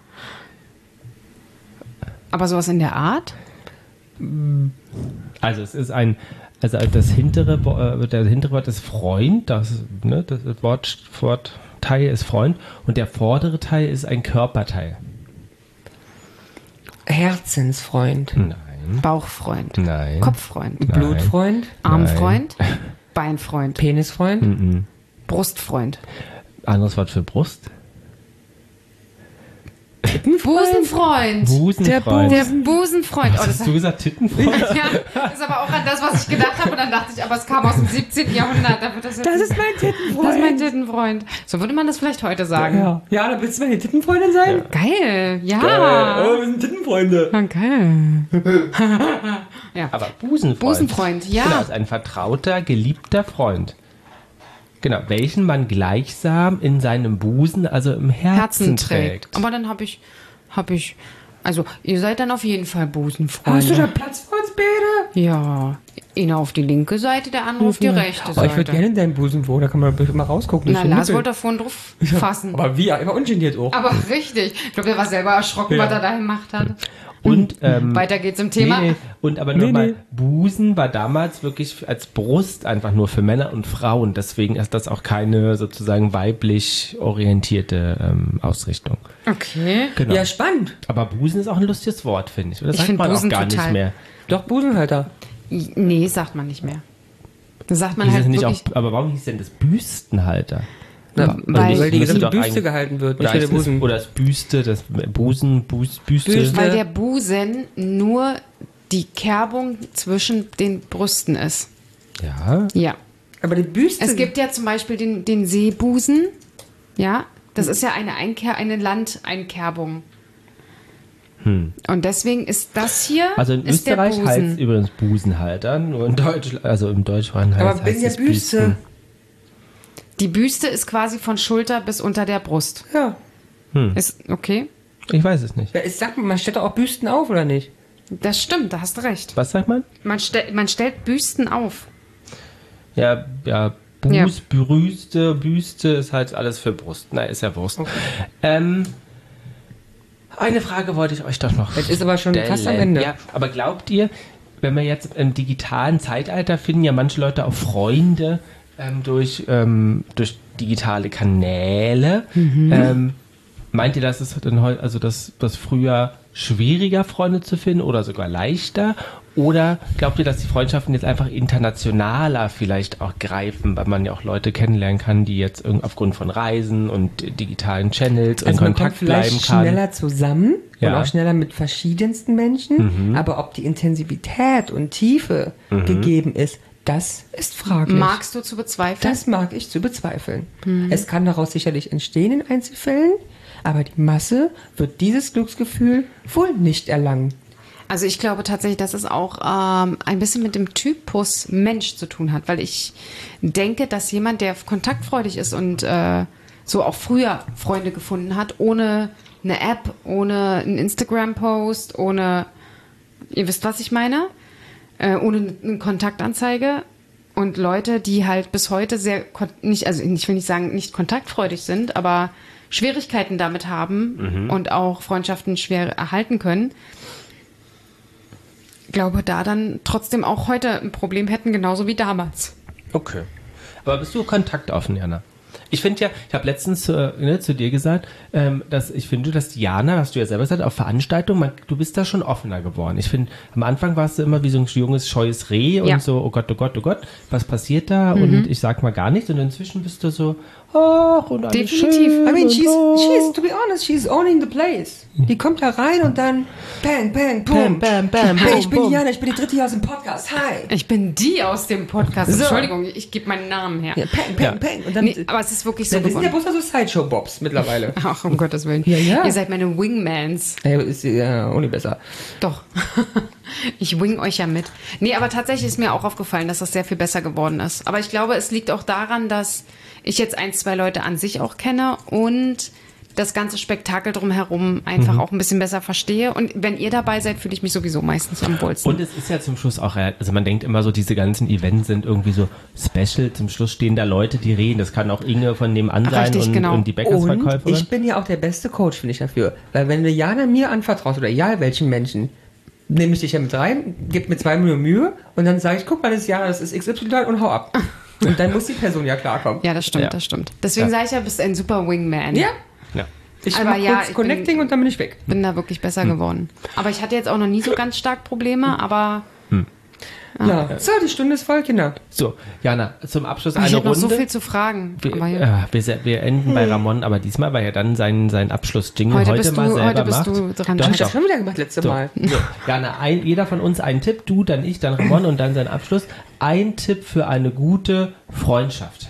Aber sowas in der Art? Also es ist das hintere Wort ist Freund, das Wortteil ist Freund und der vordere Teil ist ein Körperteil. Herzensfreund. Nein. Bauchfreund. Nein. Kopffreund. Nein. Blutfreund. Armfreund. Beinfreund. Penisfreund. Brustfreund. Anderes Wort für Brust? Busenfreund. Busenfreund. Der Busenfreund. Oh, das Hast du gesagt Tittenfreund? ja, das ist aber auch an das, was ich gedacht habe. Und dann dachte ich, aber es kam aus dem 17. Jahrhundert. Da wird das jetzt Das ist mein Tittenfreund. Das ist mein Tittenfreund. So würde man das vielleicht heute sagen. Ja, da willst du meine Tittenfreundin sein? Geil. Ja. wir sind Tittenfreunde. Ja, geil. Ja. Aber Busenfreund. Busenfreund, ja. Genau, ist ein vertrauter, geliebter Freund. Genau, welchen man gleichsam in seinem Busen, also im Herzen trägt. Aber dann habe ich, also ihr seid dann auf jeden Fall Busenfreunde. Hast du da Platz für uns beide? Ja, einer auf die linke Seite, der andere auf die rechte Aber Seite. ich würde gerne in deinem Busen wohnen, da kann man mal rausgucken. Na, Lars wollte da vorhin drauf fassen. Aber wie? Er war ungeniert auch. Aber richtig. Ich glaube, der war selber erschrocken, was er da gemacht hat. Und, Weiter geht's im Thema. Nee. Und aber nochmal, Busen war damals wirklich als Brust einfach nur für Männer und Frauen. Deswegen ist das auch keine sozusagen weiblich orientierte Ausrichtung. Okay. Genau. Ja, spannend. Aber Busen ist auch ein lustiges Wort, finde ich. Das sagt find man Busen auch gar total- nicht mehr. Doch, Busenhalter. Nee, sagt man nicht mehr. Das sagt man Hieß halt es nicht wirklich. auch, aber warum hieß denn das Büstenhalter? Na, Weil- weil die müssen gesamte doch Büste eigentlich- gehalten wird, Oder, nicht für den Busen. oder das Büste, das Büste. Büste. Weil der Busen nur die Kerbung zwischen den Brüsten ist. Ja. Ja. Aber die Büste... Es gibt ja zum Beispiel den Seebusen. Ja. Das ist ja eine Landeinkerbung. Und deswegen ist das hier Also in ist der Österreich heißt es Busen. übrigens Busenhalter, nur in Deutschland, also im Deutschsprachigen Aber heißt wegen der es Büste. Büsten. Die Büste ist quasi von Schulter bis unter der Brust. Ja. Ist okay? Ich weiß es nicht. Ja, ich sag mal, man stellt doch auch Büsten auf, oder nicht? Das stimmt, da hast du recht. Was sagt man? Man stellt Büsten auf. Ja, Büste ist halt alles für Brust. Na, ist ja Wurst. Okay. Eine Frage wollte ich euch doch noch Das ist aber schon stellen. fast am Ende. Ja, aber glaubt ihr, wenn wir jetzt im digitalen Zeitalter finden ja manche Leute auch Freunde durch digitale Kanäle. Meint ihr, dass es dann also das früher schwieriger Freunde zu finden oder sogar leichter? Oder glaubt ihr, dass die Freundschaften jetzt einfach internationaler vielleicht auch greifen, weil man ja auch Leute kennenlernen kann, die jetzt aufgrund von Reisen und digitalen Channels in Also man Kontakt kommt bleiben vielleicht kann? schneller zusammen Ja. und auch schneller mit verschiedensten Menschen. Aber ob die Intensivität und Tiefe gegeben ist, das ist fraglich. Magst du zu bezweifeln? Das mag ich zu bezweifeln. Es kann daraus sicherlich entstehen in Einzelfällen, aber die Masse wird dieses Glücksgefühl wohl nicht erlangen. Also ich glaube tatsächlich, dass es auch ein bisschen mit dem Typus Mensch zu tun hat, weil ich denke, dass jemand, der kontaktfreudig ist und so auch früher Freunde gefunden hat, ohne eine App, ohne einen Instagram-Post, ohne, ihr wisst, was ich meine, ohne eine Kontaktanzeige und Leute, die halt bis heute ich will nicht sagen, nicht kontaktfreudig sind, aber Schwierigkeiten damit haben und auch Freundschaften schwer erhalten können, glaube, da dann trotzdem auch heute ein Problem hätten, genauso wie damals. Okay. Aber bist du kontaktoffen, Jana? Ich finde ja, ich habe letztens zu dir gesagt, dass ich finde, dass Diana, hast du ja selber gesagt, auf Veranstaltungen, du bist da schon offener geworden. Ich finde, am Anfang warst du immer wie so ein junges, scheues Reh und so, oh Gott, was passiert da? Und ich sag mal gar nichts. Und inzwischen bist du so, ach, und alles Definitiv. schön I mean, und so. she's, to be honest, she's owning the place. Die kommt da rein und dann bang, bang, boom. Bam, bam, Hey, boom, ich bin boom. Diana, ich bin die dritte hier aus dem Podcast. Hi. Ich bin die aus dem Podcast. So. Entschuldigung, ich gebe meinen Namen her. Ja, bang, bang, Ja. bang. Und dann, Nee, aber es ist ist wirklich so Wir sind ja geworden. bloß so Sideshow-Bobs mittlerweile. Ach, um Gottes Willen. Ja, ja. Ihr seid meine Wingmans. Ja, ist ja auch nicht besser. Doch. Ich wing euch ja mit. Nee, aber tatsächlich ist mir auch aufgefallen, dass das sehr viel besser geworden ist. Aber ich glaube, es liegt auch daran, dass ich jetzt 1, 2 Leute an sich auch kenne und das ganze Spektakel drumherum einfach auch ein bisschen besser verstehe. Und wenn ihr dabei seid, fühle ich mich sowieso meistens am wohlsten. Und es ist ja zum Schluss auch, also man denkt immer so, diese ganzen Events sind irgendwie so special. Zum Schluss stehen da Leute, die reden. Das kann auch Inge von nebenan sein Richtig, und, genau. und die Bäckersverkäuferin. Und ich bin ja auch der beste Coach, finde ich, dafür. Weil wenn du Jana mir anvertraust, oder egal welchen Menschen, nehme ich dich ja mit rein, gib mir 2 Minuten Mühe und dann sage ich, guck mal, das ist Jana, das ist XY und hau ab. Und dann muss die Person ja klarkommen. Ja, das stimmt, Ja. das stimmt. Deswegen sage ich ja, bist ein super Wingman. Ja. Ja. Ich Aber mach ja, kurz ich Connecting und dann bin ich weg. Bin da wirklich besser geworden. Aber ich hatte jetzt auch noch nie so ganz stark Probleme, aber Ja. So, die Stunde ist voll, Kinder. So, Jana, zum Abschluss ich eine habe noch Runde. so viel zu fragen. Wir, Aber ja. wir enden bei Ramon, aber diesmal war ja dann sein Abschluss-Jingle Heute heute bist mal du- selber heute bist macht. du dran. Doch, Hat Hab ich das doch. schon wieder gemacht, letztes Mal. So, Jana, jeder von uns einen Tipp, du, dann ich, dann Ramon und dann sein Abschluss. Ein Tipp für eine gute Freundschaft.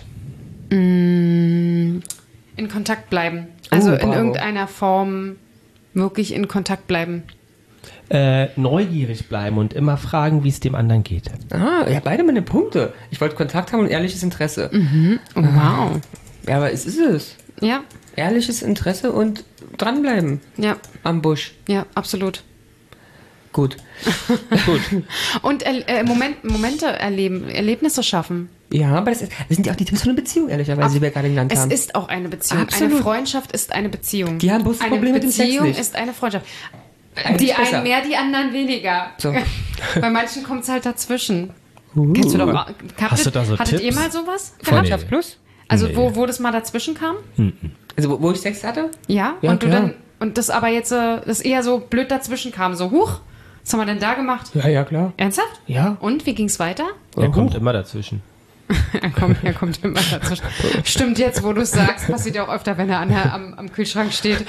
In Kontakt bleiben. Also in bravo. irgendeiner Form wirklich in Kontakt bleiben. Neugierig bleiben und immer fragen, wie es dem anderen geht. Ah, ja, beide meine Punkte. Ich wollte Kontakt haben und ehrliches Interesse. Oh, wow. Ja, aber es ist es. Ja, Ehrliches Interesse und dranbleiben ja, am Busch. ja, absolut. Gut. Und Momente erleben, Erlebnisse schaffen. Ja, aber das sind ja auch die Tipps für eine Beziehung, ehrlicherweise, die wir gerade genannt Es haben. ist auch eine Beziehung. Absolut. Eine Freundschaft ist eine Beziehung. Die haben bloß eine Probleme mit dem Sex Beziehung nicht. ist eine Freundschaft. Eigentlich Die besser. einen mehr, die anderen weniger. So. Bei manchen kommt es halt dazwischen. Kennst du doch. Hast du da so Hattet Tipps? ihr mal sowas gehabt? Freundschaft plus? Also Nee. wo das mal dazwischen kam? Also, wo ich Sex hatte? Ja. Ja, Und du klar. dann und das aber jetzt das eher so blöd dazwischen kam, so huch. Was haben wir denn da gemacht? Ja, klar. Ernsthaft? Ja. Und wie ging's weiter? Er kommt immer dazwischen. Er kommt immer dazwischen. Stimmt jetzt, wo du es sagst, passiert ja auch öfter, wenn er am Kühlschrank steht.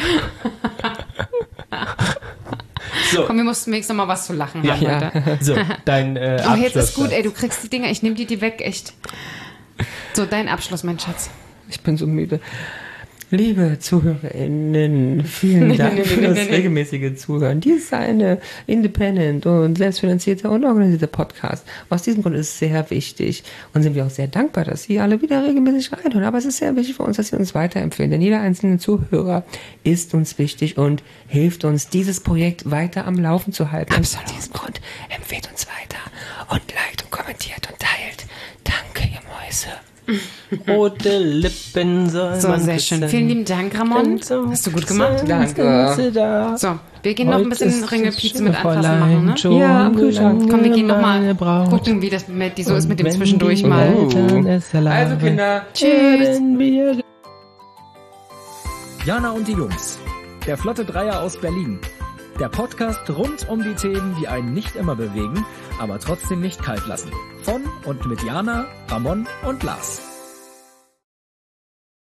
So, Komm, wir mussten wenigstens noch mal was zu lachen haben ja. heute. so dein Oh, Abschluss. jetzt ist gut, ey, du kriegst die Dinger, ich nehme die weg, echt. So, dein Abschluss, mein Schatz. Ich bin so müde. Liebe ZuhörerInnen, vielen Dank für das regelmäßige Zuhören. Dies ist eine independent und selbstfinanzierte und organisierte Podcast. Aus diesem Grund ist es sehr wichtig und sind wir auch sehr dankbar, dass Sie alle wieder regelmäßig reinhören. Aber es ist sehr wichtig für uns, dass Sie uns weiterempfehlen, denn jeder einzelne Zuhörer ist uns wichtig und hilft uns, dieses Projekt weiter am Laufen zu halten. Aus diesem Grund empfehlt uns weiter und liked und kommentiert und teilt. Danke, ihr Mäuse. Rote Lippen soll So, man sehr küssen. schön. Vielen lieben Dank, Ramon. Hast du gut gemacht. Danke. So, wir gehen noch ein bisschen Ringelpieze mit Anfassen Fräulein machen, ne? Ja, am Kühlschrank. Komm, wir gehen noch mal Braut. gucken, wie das mit, die so ist mit dem Wenn Zwischendurch die mal. Eltern es erlauben, Also Kinder, Tschüss. werden wir Jana und die Jungs. Der Flotte Dreier aus Berlin. Der Podcast rund um die Themen, die einen nicht immer bewegen, aber trotzdem nicht kalt lassen. Von und mit Jana, Ramon und Lars.